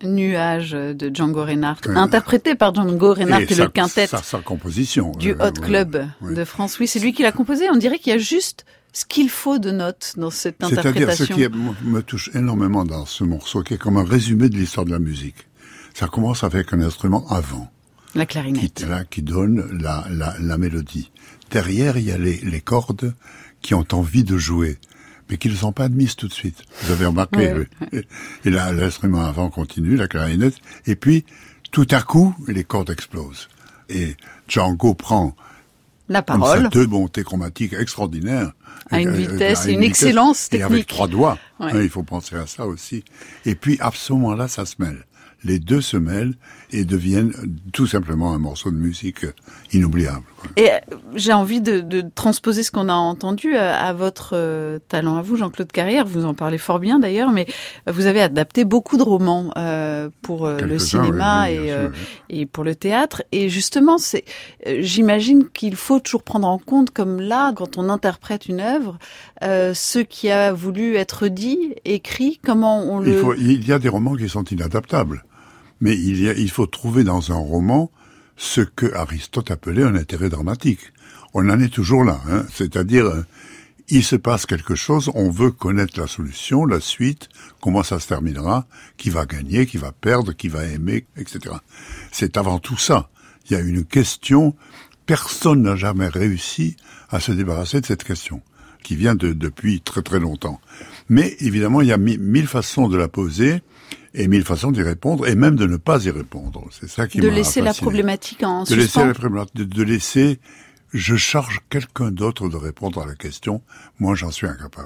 A: Nuage de Django Reinhardt, euh, interprété par Django Reinhardt et, et sa, le quintet
C: sa, sa composition,
A: du
C: euh,
A: Hot Club euh, oui. de France. Oui, c'est lui qui l'a composé. On dirait qu'il y a juste ce qu'il faut de notes dans cette interprétation.
C: C'est-à-dire, ce qui me touche énormément dans ce morceau, qui est comme un résumé de l'histoire de la musique. Ça commence avec un instrument avant.
A: La clarinette.
C: Qui, là, qui donne la, la, la mélodie. Derrière, il y a les, les cordes qui ont envie de jouer, mais qui ne sont pas admises tout de suite. Vous avez remarqué. Ouais. Oui. Et là, l'instrument avant continue, la clarinette, et puis, tout à coup, les cordes explosent. Et Django prend
A: la parole.
C: Deux montées chromatiques extraordinaires.
A: À une vitesse, et une, une vitesse, excellence technique.
C: Et avec trois doigts. Ouais. Hein, il faut penser à ça aussi. Et puis, à ce moment-là, ça se mêle. Les deux se mêlent et deviennent tout simplement un morceau de musique inoubliable. Quoi.
A: Et j'ai envie de, de transposer ce qu'on a entendu à, à votre euh, talent à vous, Jean-Claude Carrière. Vous en parlez fort bien d'ailleurs, mais vous avez adapté beaucoup de romans euh, pour euh, le cinéma oui, oui, et, euh, sûr, oui. et pour le théâtre. Et justement, c'est, euh, j'imagine qu'il faut toujours prendre en compte, comme là, quand on interprète une œuvre, euh, ce qui a voulu être dit, écrit, comment on le...
C: Il, faut, il y a des romans qui sont inadaptables. Mais il, y a, il faut trouver dans un roman ce que Aristote appelait un intérêt dramatique. On en est toujours là, hein, c'est-à-dire euh, il se passe quelque chose, on veut connaître la solution, la suite, comment ça se terminera, qui va gagner, qui va perdre, qui va aimer, et cetera. C'est avant tout ça. Il y a une question, personne n'a jamais réussi à se débarrasser de cette question, qui vient de depuis très très longtemps. Mais évidemment, il y a mi- mille façons de la poser, et mille façons d'y répondre, et même de ne pas y répondre. C'est ça qui m'a
A: De laisser
C: fasciné.
A: la problématique en
C: de
A: suspens.
C: Laisser la problématique, de, de laisser, je charge quelqu'un d'autre de répondre à la question, moi j'en suis incapable.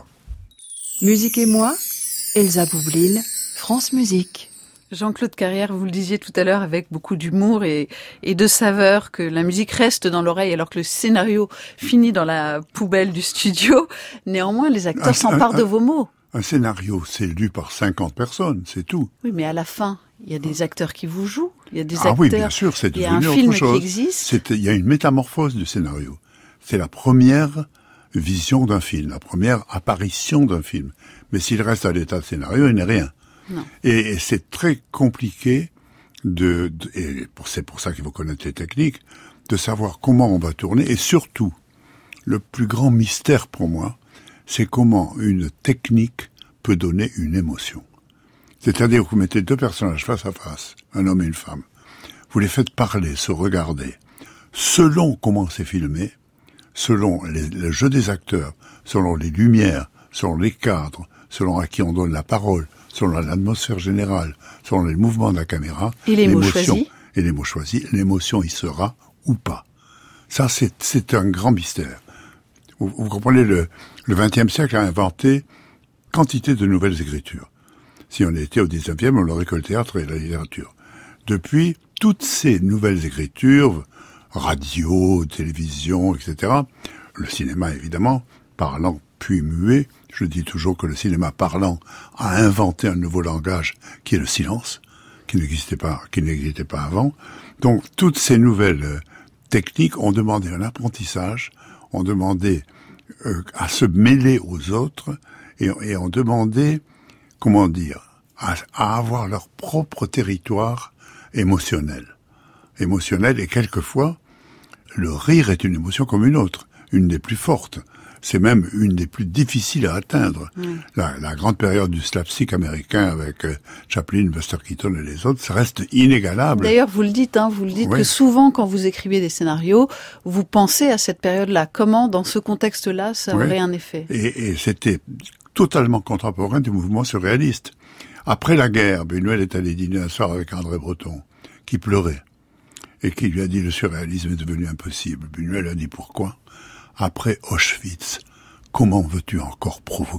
F: Musique et moi, Elsa Boublil, France Musique.
A: Jean-Claude Carrière, vous le disiez tout à l'heure avec beaucoup d'humour et, et de saveur, que la musique reste dans l'oreille alors que le scénario finit dans la poubelle du studio. Néanmoins, les acteurs un, s'emparent un, de vos mots.
C: Un scénario, c'est lu par cinquante personnes, c'est tout.
A: Oui, mais à la fin, il y a des acteurs qui vous jouent, il y a des
C: ah
A: acteurs...
C: Ah oui, bien sûr, c'est devenu autre chose.
A: Il y a un film qui existe.
C: C'est, il y a une métamorphose du scénario. C'est la première vision d'un film, la première apparition d'un film. Mais s'il reste à l'état de scénario, il n'est rien.
A: Non.
C: Et, et c'est très compliqué de, de et pour, c'est pour ça qu'il faut connaître les techniques, de savoir comment on va tourner, et surtout, le plus grand mystère pour moi, c'est comment une technique peut donner une émotion. C'est-à-dire que vous mettez deux personnages face à face, un homme et une femme. Vous les faites parler, se regarder. Selon comment c'est filmé, selon les, le jeu des acteurs, selon les lumières, selon les cadres, selon à qui on donne la parole, selon l'atmosphère générale, selon les mouvements de la caméra,
A: et les mots choisis,
C: et les mots choisis, l'émotion y sera ou pas. Ça, c'est, c'est un grand mystère. Vous, vous comprenez, le, le vingtième siècle a inventé quantité de nouvelles écritures. Si on était au dix-neuvième, on aurait que le théâtre et la littérature. Depuis, toutes ces nouvelles écritures, radio, télévision, et cetera, le cinéma évidemment, parlant puis muet, je dis toujours que le cinéma parlant a inventé un nouveau langage qui est le silence, qui n'existait pas, qui n'existait pas avant. Donc, toutes ces nouvelles techniques ont demandé un apprentissage, ont demandé euh, à se mêler aux autres et, et ont demandé, comment dire, à, à avoir leur propre territoire émotionnel. Émotionnel, et quelquefois, le rire est une émotion comme une autre, une des plus fortes. C'est même une des plus difficiles à atteindre. Mmh. La, la grande période du slapstick américain avec euh, Chaplin, Buster Keaton et les autres, ça reste inégalable.
A: D'ailleurs, vous le dites, hein, vous le dites
C: oui.
A: que souvent, quand vous écrivez des scénarios, vous pensez à cette période-là. Comment, dans ce contexte-là, ça aurait oui. un effet?
C: Et, et c'était totalement contemporain du mouvement surréaliste. Après la guerre, Buñuel est allé dîner un soir avec André Breton, qui pleurait, et qui lui a dit « le surréalisme est devenu impossible ». Buñuel a dit « pourquoi ?» Après Auschwitz, comment veux-tu encore provoquer ?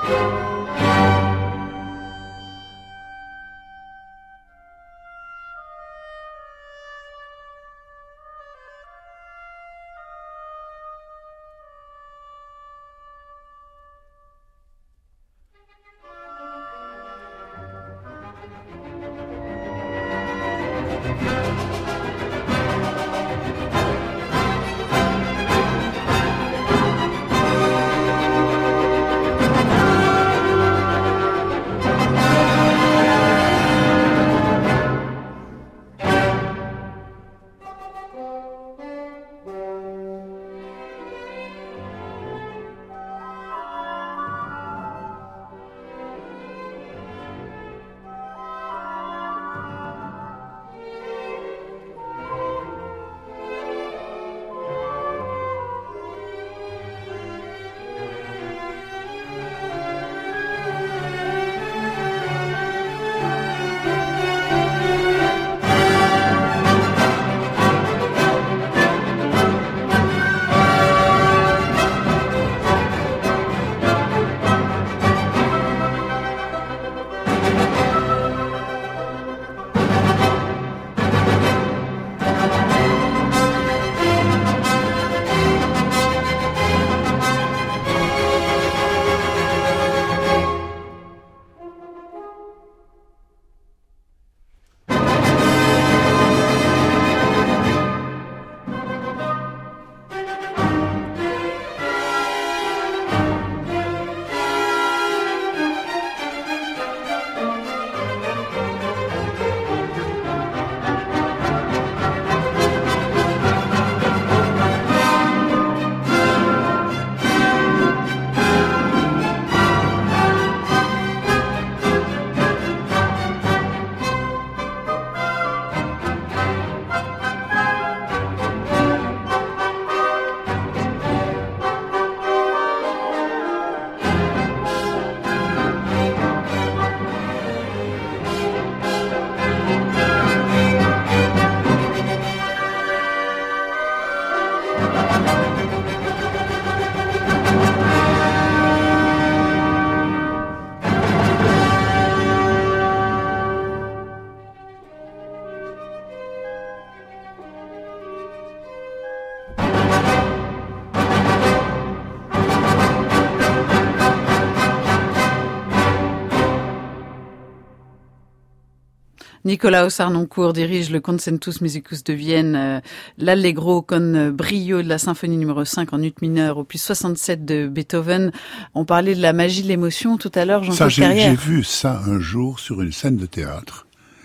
A: Nikolaus Harnoncourt dirige le Concertus Musicus de Vienne, euh, l'Allegro con brio de la symphonie numéro cinq en ut mineur, opus soixante-sept de Beethoven. On parlait de la magie de l'émotion tout à l'heure, Jean-Claude Carrière.
C: J'ai vu ça un jour sur une scène de théâtre.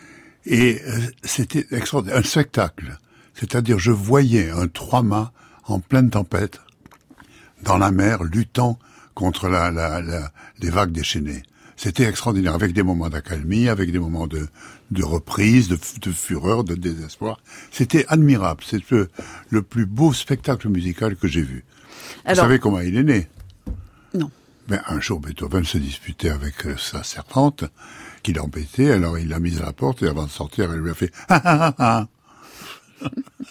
C: Et euh, c'était extraordinaire, un spectacle. C'est-à-dire, je voyais un trois-mâts en pleine tempête, dans la mer, luttant contre la, la, la, les vagues déchaînées. C'était extraordinaire, avec des moments d'accalmie, avec des moments de, de reprise, de, de fureur, de désespoir. C'était admirable. C'est le, le plus beau spectacle musical que j'ai vu. Alors, vous savez comment il est né?
A: Non.
C: Ben, un jour, Beethoven se disputait avec euh, sa servante, qui l'embêtait, alors il l'a mise à la porte, et avant de sortir, elle lui a fait « ah ah ah ah ».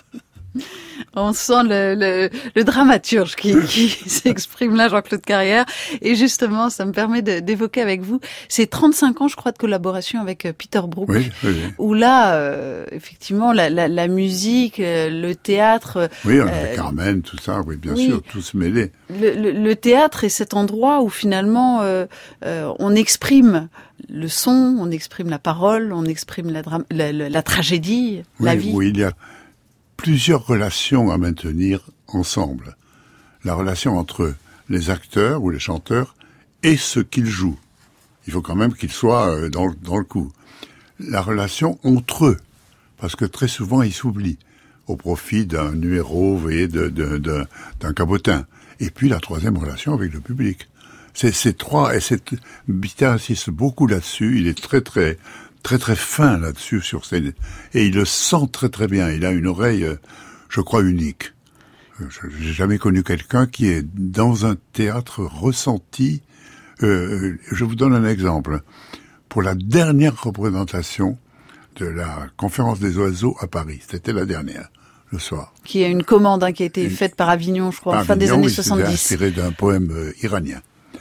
A: On sent le, le, le dramaturge qui, qui s'exprime là, Jean-Claude Carrière. Et justement, ça me permet de, d'évoquer avec vous ces trente-cinq ans, je crois, de collaboration avec Peter Brook.
C: Oui, oui, oui.
A: Où là, euh, effectivement, la, la, la musique, le théâtre...
C: Oui, on avait euh, Carmen, tout ça, oui, bien oui, sûr, tout se mêlait.
A: Le, le, le théâtre est cet endroit où finalement, euh, euh, on exprime le son, on exprime la parole, on exprime la, dra- la, la, la tragédie,
C: oui,
A: la vie.
C: Oui, il y a plusieurs relations à maintenir ensemble. La relation entre les acteurs ou les chanteurs et ce qu'ils jouent. Il faut quand même qu'ils soient dans, dans le coup. La relation entre eux, parce que très souvent ils s'oublient au profit d'un numéro, vous voyez, de, de, de, d'un cabotin. Et puis la troisième relation avec le public. C'est ces trois, et c'est, Bitter insiste beaucoup là-dessus, il est très très très très fin là-dessus sur scène, et il le sent très très bien. Il a une oreille, je crois, unique. J'ai jamais connu quelqu'un qui est dans un théâtre ressenti. Euh, je vous donne un exemple. Pour la dernière représentation de la Conférence des oiseaux à Paris, c'était la dernière, le soir.
A: Qui est une commande hein, qui a été une... faite par Avignon, je crois,
C: Avignon,
A: fin des années
C: oui,
A: soixante-dix.
C: C'était inspiré d'un poème euh, iranien.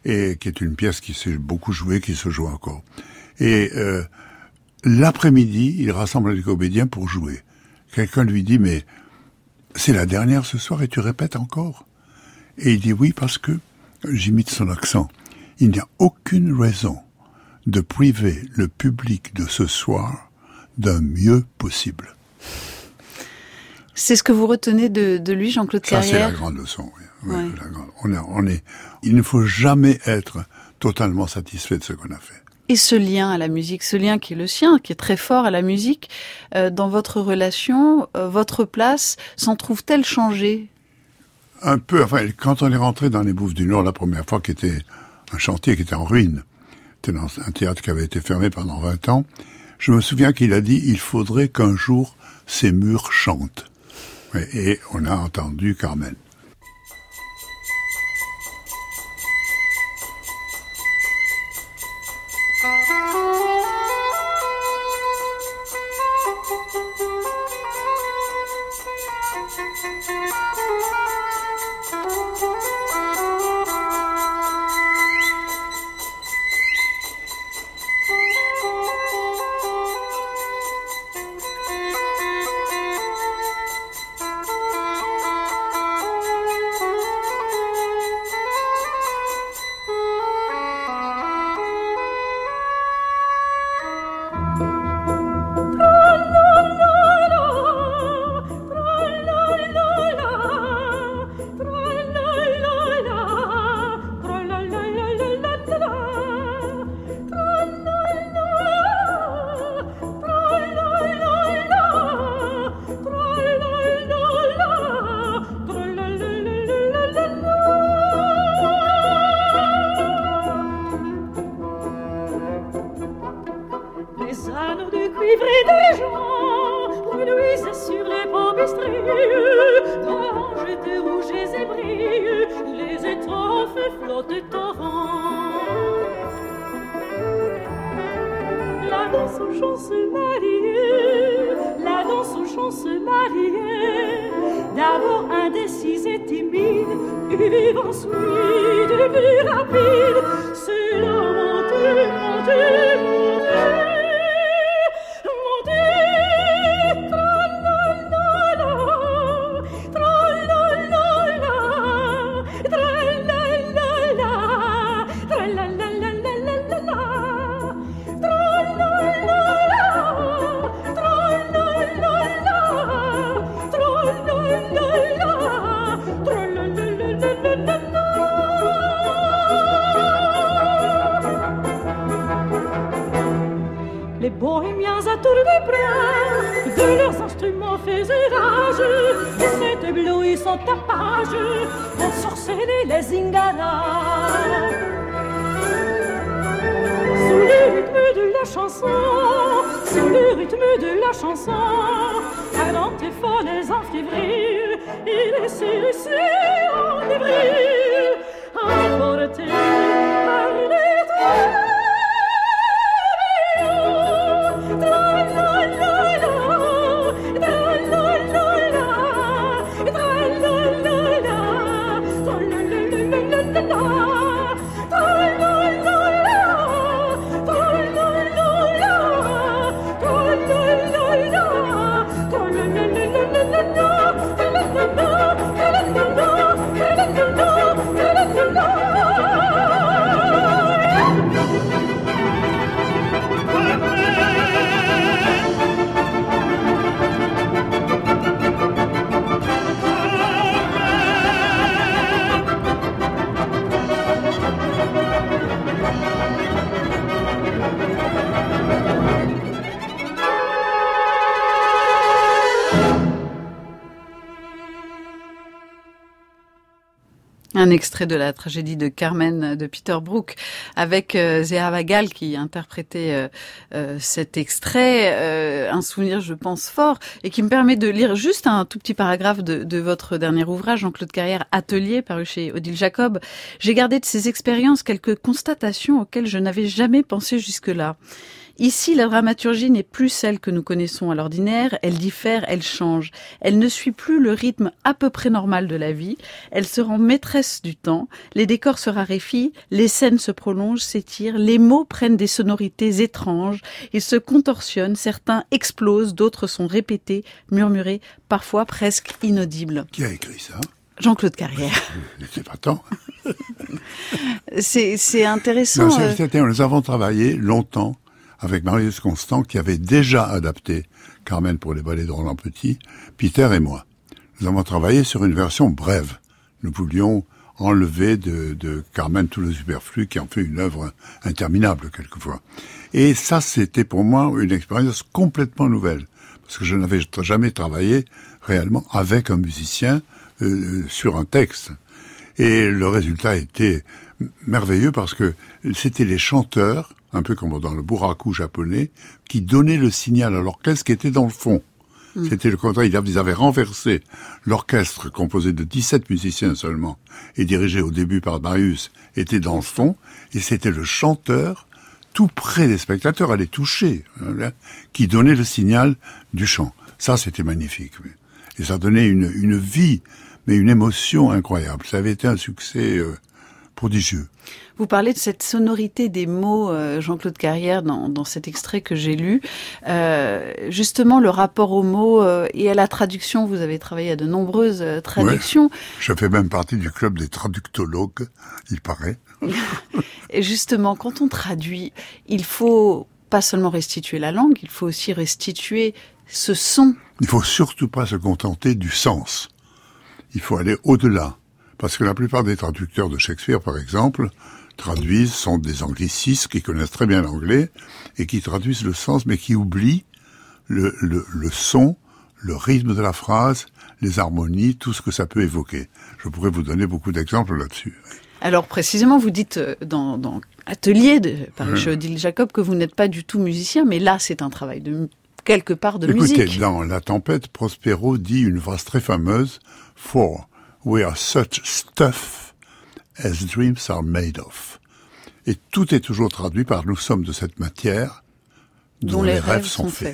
C: et qui est une pièce qui s'est beaucoup jouée, qui se joue encore. Et euh, l'après-midi, il rassemble les comédiens pour jouer. Quelqu'un lui dit, mais c'est la dernière ce soir et tu répètes encore? Et il dit oui, parce que, j'imite son accent, il n'y a aucune raison de priver le public de ce soir d'un mieux possible.
A: C'est ce que vous retenez de, de lui, Jean-Claude Carrière? Ça,
C: c'est la grande leçon, oui. oui ouais. la grande. On est, on est, il ne faut jamais être totalement satisfait de ce qu'on a fait.
A: Et ce lien à la musique, ce lien qui est le sien, qui est très fort à la musique, euh, dans votre relation, euh, votre place, s'en trouve-t-elle changée?
C: Un peu, enfin, quand on est rentré dans les Bouffes du Nord la première fois, qui était un chantier qui était en ruine, c'était dans un théâtre qui avait été fermé pendant vingt ans, je me souviens qu'il a dit, il faudrait qu'un jour ces murs chantent. Et on a entendu Carmen.
A: Un extrait de la tragédie de Carmen de Peter Brook avec euh, Zéa Vagal qui interprétait euh, euh, cet extrait, euh, un souvenir je pense fort et qui me permet de lire juste un tout petit paragraphe de, de votre dernier ouvrage, Jean-Claude Carrière, Atelier, paru chez Odile Jacob. J'ai gardé de ces expériences quelques constatations auxquelles je n'avais jamais pensé jusque-là. Ici, la dramaturgie n'est plus celle que nous connaissons à l'ordinaire, elle diffère, elle change. Elle ne suit plus le rythme à peu près normal de la vie, elle se rend maîtresse du temps, les décors se raréfient, les scènes se prolongent, s'étirent, les mots prennent des sonorités étranges, ils se contorsionnent, certains explosent, d'autres sont répétés, murmurés, parfois presque inaudibles.
C: Qui a écrit ça ?
A: Jean-Claude Carrière.
C: C'est pas tant.
A: c'est, c'est intéressant.
C: Non, c'est, c'était, nous avons travaillé longtemps avec Marius Constant, qui avait déjà adapté Carmen pour les ballets de Roland Petit, Peter et moi. Nous avons travaillé sur une version brève. Nous voulions enlever de, de Carmen tout le superflu qui en fait une œuvre interminable quelquefois. Et ça, c'était pour moi une expérience complètement nouvelle, parce que je n'avais jamais travaillé réellement avec un musicien euh, sur un texte. Et le résultat était merveilleux parce que c'était les chanteurs, un peu comme dans le buraku japonais, qui donnaient le signal à l'orchestre qui était dans le fond. Mmh. C'était le contraire. Ils avaient renversé l'orchestre composé de dix-sept musiciens seulement et dirigé au début par Marius, était dans le fond, et c'était le chanteur, tout près des spectateurs, à les toucher, hein, qui donnait le signal du chant. Ça, c'était magnifique. Oui. Et ça donnait une, une vie, mais une émotion incroyable. Ça avait été un succès euh, prodigieux.
A: Vous parlez de cette sonorité des mots, euh, Jean-Claude Carrière, dans, dans cet extrait que j'ai lu. Euh, justement, le rapport aux mots euh, et à la traduction, vous avez travaillé à de nombreuses euh, traductions.
C: Ouais, je fais même partie du club des traductologues, il paraît.
A: Et justement, quand on traduit, il faut pas seulement restituer la langue, il faut aussi restituer ce son.
C: Il faut surtout pas se contenter du sens. Il faut aller au-delà. Parce que la plupart des traducteurs de Shakespeare, par exemple, traduisent, sont des anglicistes qui connaissent très bien l'anglais et qui traduisent le sens, mais qui oublient le, le, le son, le rythme de la phrase, les harmonies, tout ce que ça peut évoquer. Je pourrais vous donner beaucoup d'exemples là-dessus.
A: Alors précisément, vous dites dans, dans Atelier de, par ouais. Odile Jacob que vous n'êtes pas du tout musicien, mais là c'est un travail de quelque part de
C: Écoutez,
A: musique.
C: Dans La Tempête, Prospero dit une phrase très fameuse, « For we are such stuff as dreams are made of ». Et tout est toujours traduit par « nous sommes de cette matière dont, dont les, les rêves, rêves sont, sont faits ».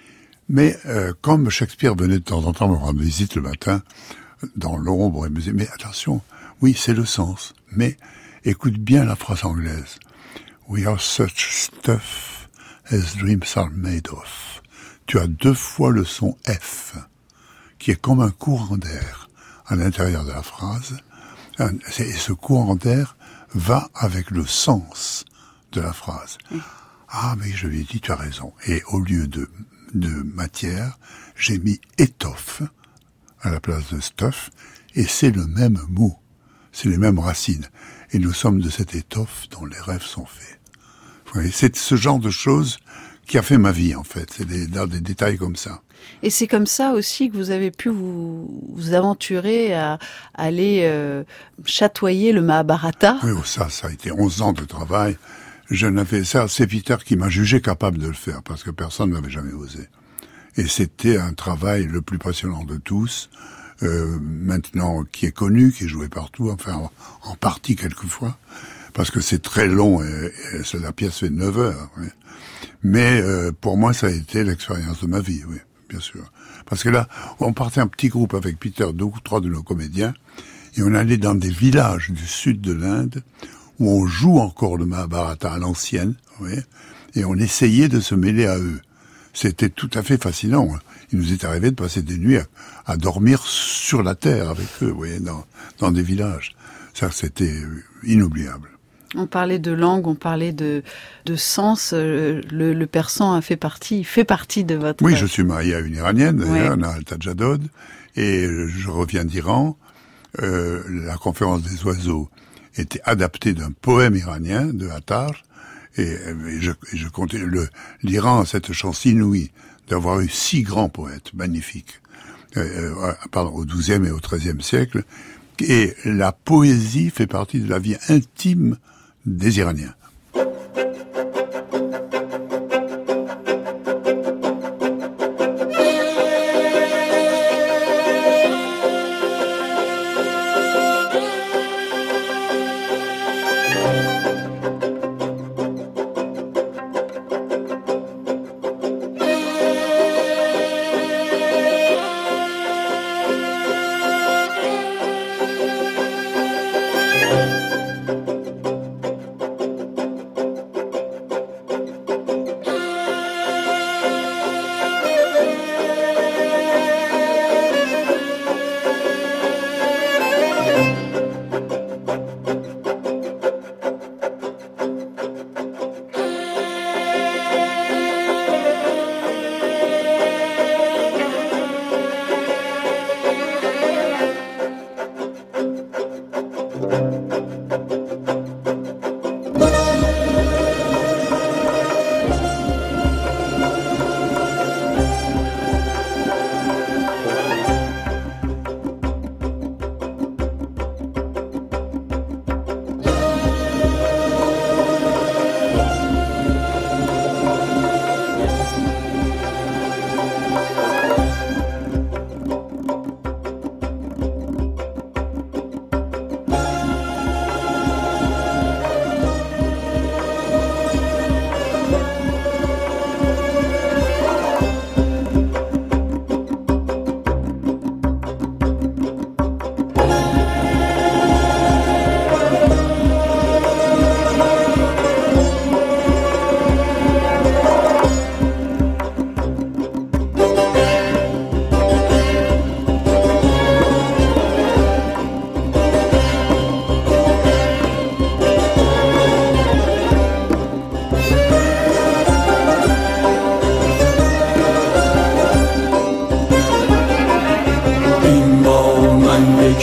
C: Mais euh, comme Shakespeare venait de temps en temps me rendre visite le matin, dans l'ombre, il me disait « mais attention, oui, c'est le sens, mais écoute bien la phrase anglaise. We are such stuff as dreams are made of. » Tu as deux fois le son F, qui est comme un courant d'air à l'intérieur de la phrase. Et ce courant d'air va avec le sens de la phrase. Oui. Ah, mais je lui ai dit, tu as raison. Et au lieu de, de matière, j'ai mis étoffe à la place de stuff, et c'est le même mot. C'est les mêmes racines. Et nous sommes de cette étoffe dont les rêves sont faits. Vous voyez, c'est ce genre de choses qui a fait ma vie, en fait. C'est des, dans des détails comme ça.
A: Et c'est comme ça aussi que vous avez pu vous, vous aventurer à, à aller euh, chatoyer le Mahabharata.
C: Oui, ça, ça a été onze ans de travail. Je n'avais ça, c'est Peter qui m'a jugé capable de le faire, parce que personne n'avait jamais osé. Et c'était un travail le plus passionnant de tous. Euh, maintenant, qui est connu, qui est joué partout, enfin, en, en partie quelquefois, parce que c'est très long et, et la pièce fait neuf heures. Oui. Mais euh, pour moi, ça a été l'expérience de ma vie, oui, bien sûr. Parce que là, on partait un petit groupe avec Peter, deux ou trois de nos comédiens, et on allait dans des villages du sud de l'Inde, où on joue encore le Mahabharata à l'ancienne, oui, et on essayait de se mêler à eux. C'était tout à fait fascinant. Il nous est arrivé de passer des nuits à, à dormir sur la terre avec eux, vous voyez, dans, dans des villages. Ça, c'était inoubliable.
A: On parlait de langue, on parlait de, de sens. Le, le persan a fait partie, fait partie de votre...
C: Oui, je suis marié à une Iranienne, d'ailleurs, ouais. Nahal Tajadod, et je reviens d'Iran. Euh, la conférence des oiseaux était adaptée d'un poème iranien de Attar, et, et je, et je comptais... Le, L'Iran a cette chance inouïe d'avoir eu six grands poètes magnifiques, euh, euh, pardon, au douzième et au treizième siècle, et la poésie fait partie de la vie intime des Iraniens.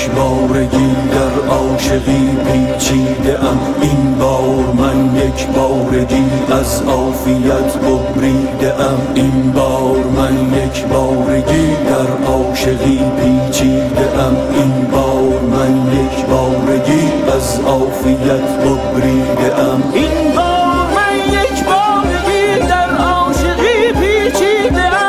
H: یک بارگی در عاشقی پیچیده ام این بار من یک بارگی از عافیت ببریده ام این بار من یک بارگی در عاشقی پیچیده ام این بار من یک بارگی از عافیت ببریده ام این بار من یک بارگی در عاشقی پیچیده ام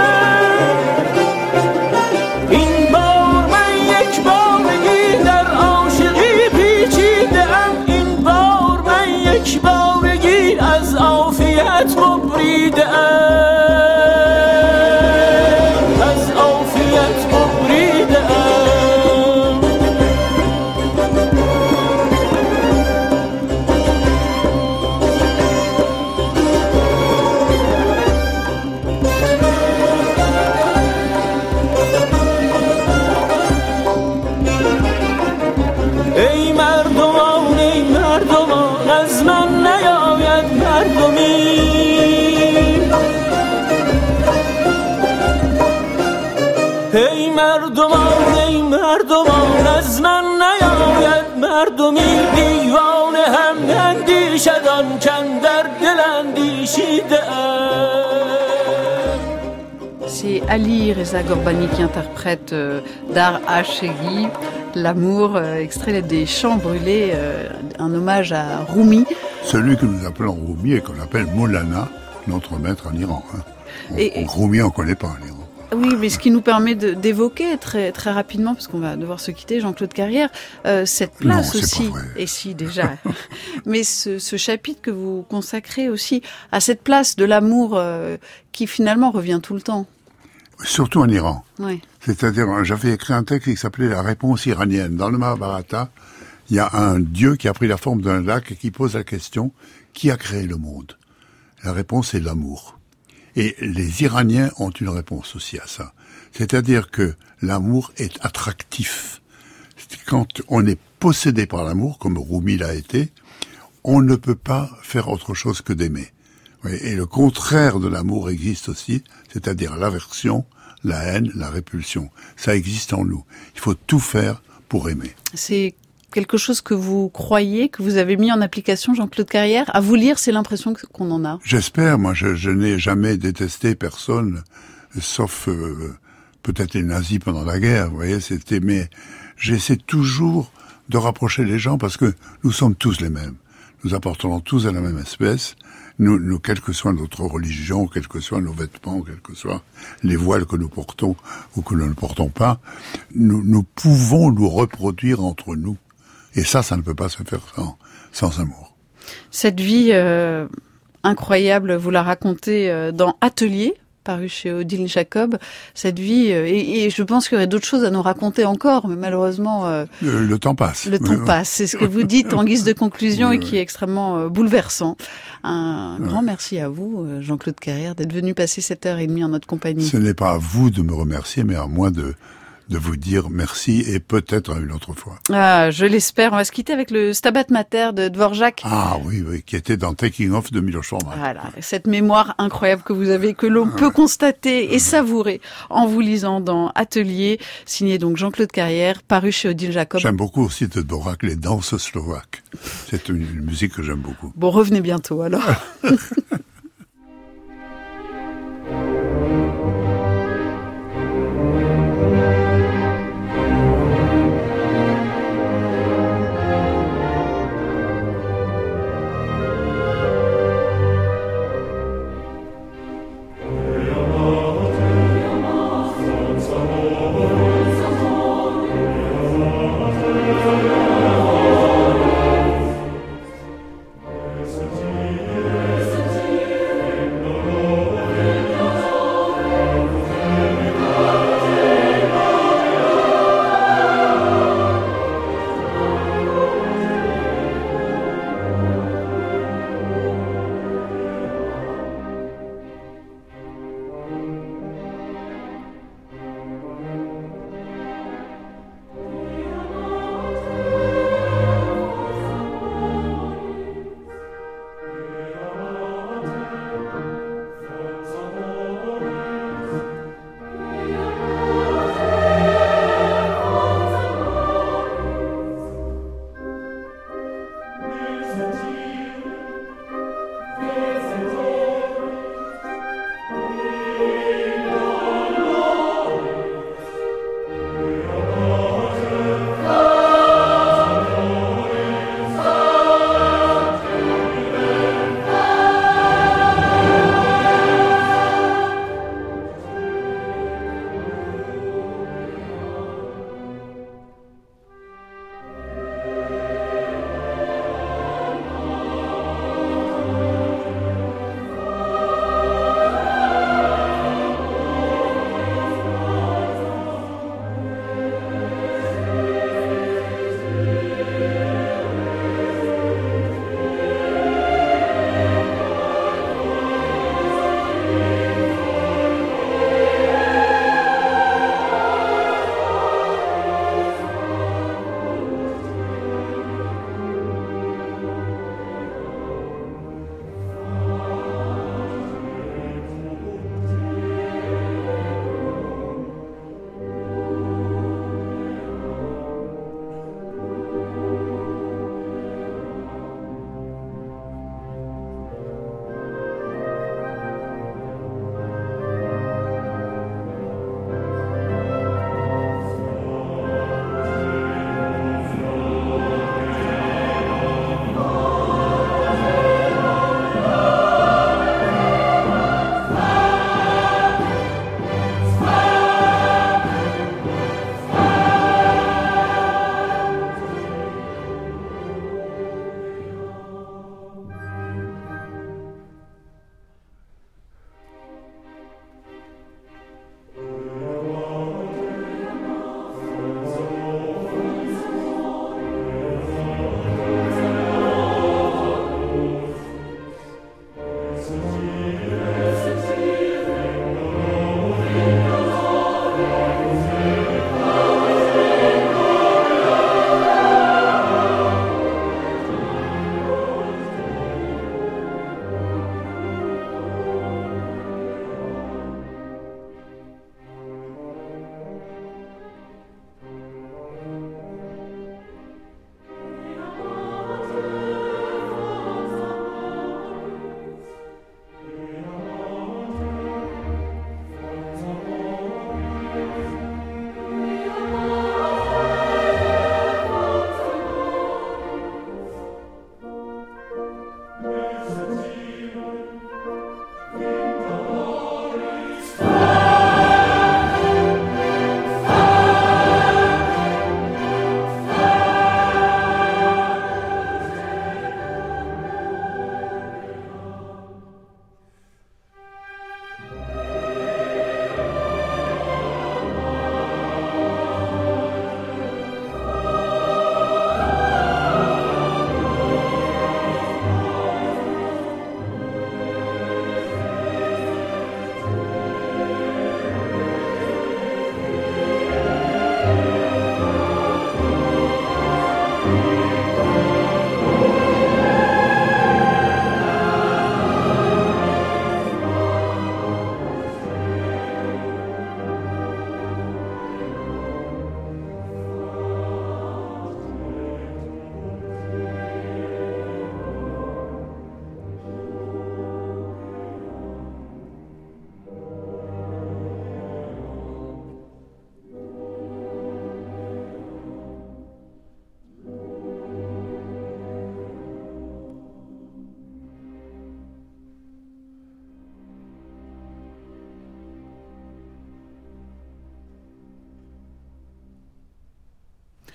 H: بارگی از عافیت ببریده ام از عافیت ببریده ام ای مردمان ای مردمان از من نیاید مردمی ای مردمان ای مردمان از من نیاید مردمی دیوانه هم اندیشدان کاندر دل اندیشیده ام.
A: C'est Ali Reza Ghorbani qui interprète euh, Dar Ashegi, L'amour, euh, extrait des Chants brûlés, euh, un hommage à Rumi.
C: Celui que nous appelons Rumi et qu'on appelle Maulana, notre maître en Iran. Hein. On, et, on, Rumi, on ne connaît pas en Iran.
A: Oui, mais ce qui nous permet de, d'évoquer très, très rapidement, parce qu'on va devoir se quitter, Jean-Claude Carrière, euh, cette place
C: non,
A: aussi,
C: pas vrai.
A: et si déjà, mais ce, ce chapitre que vous consacrez aussi à cette place de l'amour euh, qui finalement revient tout le temps.
C: Surtout en Iran.
A: Oui.
C: C'est-à-dire, j'avais écrit un texte qui s'appelait La réponse iranienne. Dans le Mahabharata, il y a un dieu qui a pris la forme d'un lac et qui pose la question, qui a créé le monde? La réponse est l'amour. Et les Iraniens ont une réponse aussi à ça. C'est-à-dire que l'amour est attractif. Quand on est possédé par l'amour, comme Rumi l'a été, on ne peut pas faire autre chose que d'aimer. Et le contraire de l'amour existe aussi, c'est-à-dire l'aversion, la haine, la répulsion. Ça existe en nous. Il faut tout faire pour aimer.
A: C'est quelque chose que vous croyez, que vous avez mis en application, Jean-Claude Carrière? À vous lire, c'est l'impression qu'on en a.
C: J'espère. Moi, je, je n'ai jamais détesté personne, sauf euh, peut-être les nazis pendant la guerre. Vous voyez, c'était. Mais j'essaie toujours de rapprocher les gens parce que nous sommes tous les mêmes. Nous appartenons tous à la même espèce. Nous, nous, quelle que soit notre religion, quels que soient nos vêtements, quels que soient les voiles que nous portons ou que nous ne portons pas, nous, nous pouvons nous reproduire entre nous. Et ça, ça ne peut pas se faire sans, sans amour.
A: Cette vie euh, incroyable, vous la racontez euh, dans Atelier, paru chez Odile Jacob. Cette vie, euh, et, et je pense qu'il y aurait d'autres choses à nous raconter encore, mais malheureusement... Euh,
C: le, le temps passe.
A: Le temps passe, c'est ce que vous dites en guise de conclusion et qui est extrêmement euh, bouleversant. Un grand merci à vous, Jean-Claude Carrière, d'être venu passer cette heure et demie en notre compagnie.
C: Ce n'est pas à vous de me remercier, mais à moi de... de vous dire merci et peut-être à une autre fois.
A: Ah, je l'espère. On va se quitter avec le Stabat Mater de Dvorak.
C: Ah oui, oui, qui était dans Taking Off de Miloš Forman.
A: Voilà, cette mémoire incroyable que vous avez, que l'on peut constater et savourer en vous lisant dans Atelier, signé donc Jean-Claude Carrière, paru chez Odile Jacob.
C: J'aime beaucoup aussi de Dvorak, les danses slovaques. C'est une, une musique que j'aime beaucoup.
A: Bon, revenez bientôt alors.
I: Yes,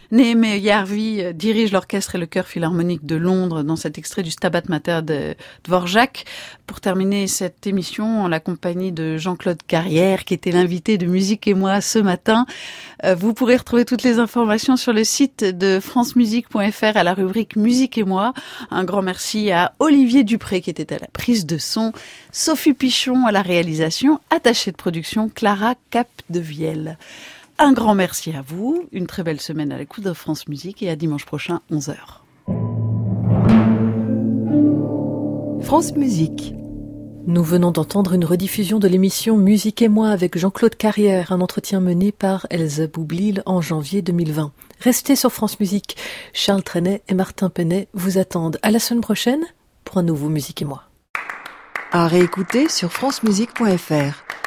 A: Néhémie Yarvi dirige l'orchestre et le chœur philharmonique de Londres dans cet extrait du Stabat Mater de Dvorak. Pour terminer cette émission, en la compagnie de Jean-Claude Carrière, qui était l'invité de Musique et moi ce matin. Vous pourrez retrouver toutes les informations sur le site de francemusique point f r à la rubrique Musique et moi. Un grand merci à Olivier Dupré qui était à la prise de son, Sophie Pichon à la réalisation, attachée de production Clara Capdevielle. Un grand merci à vous, une très belle semaine à l'écoute de France Musique et à dimanche prochain, onze heures.
F: France Musique.
B: Nous venons d'entendre une rediffusion de l'émission Musique et moi avec Jean-Claude Carrière, un entretien mené par Elsa Boublil en janvier deux mille vingt. Restez sur France Musique. Charles Trenet et Martin Penet vous attendent. À la semaine prochaine pour un nouveau Musique et moi.
F: À réécouter sur francemusique point f r.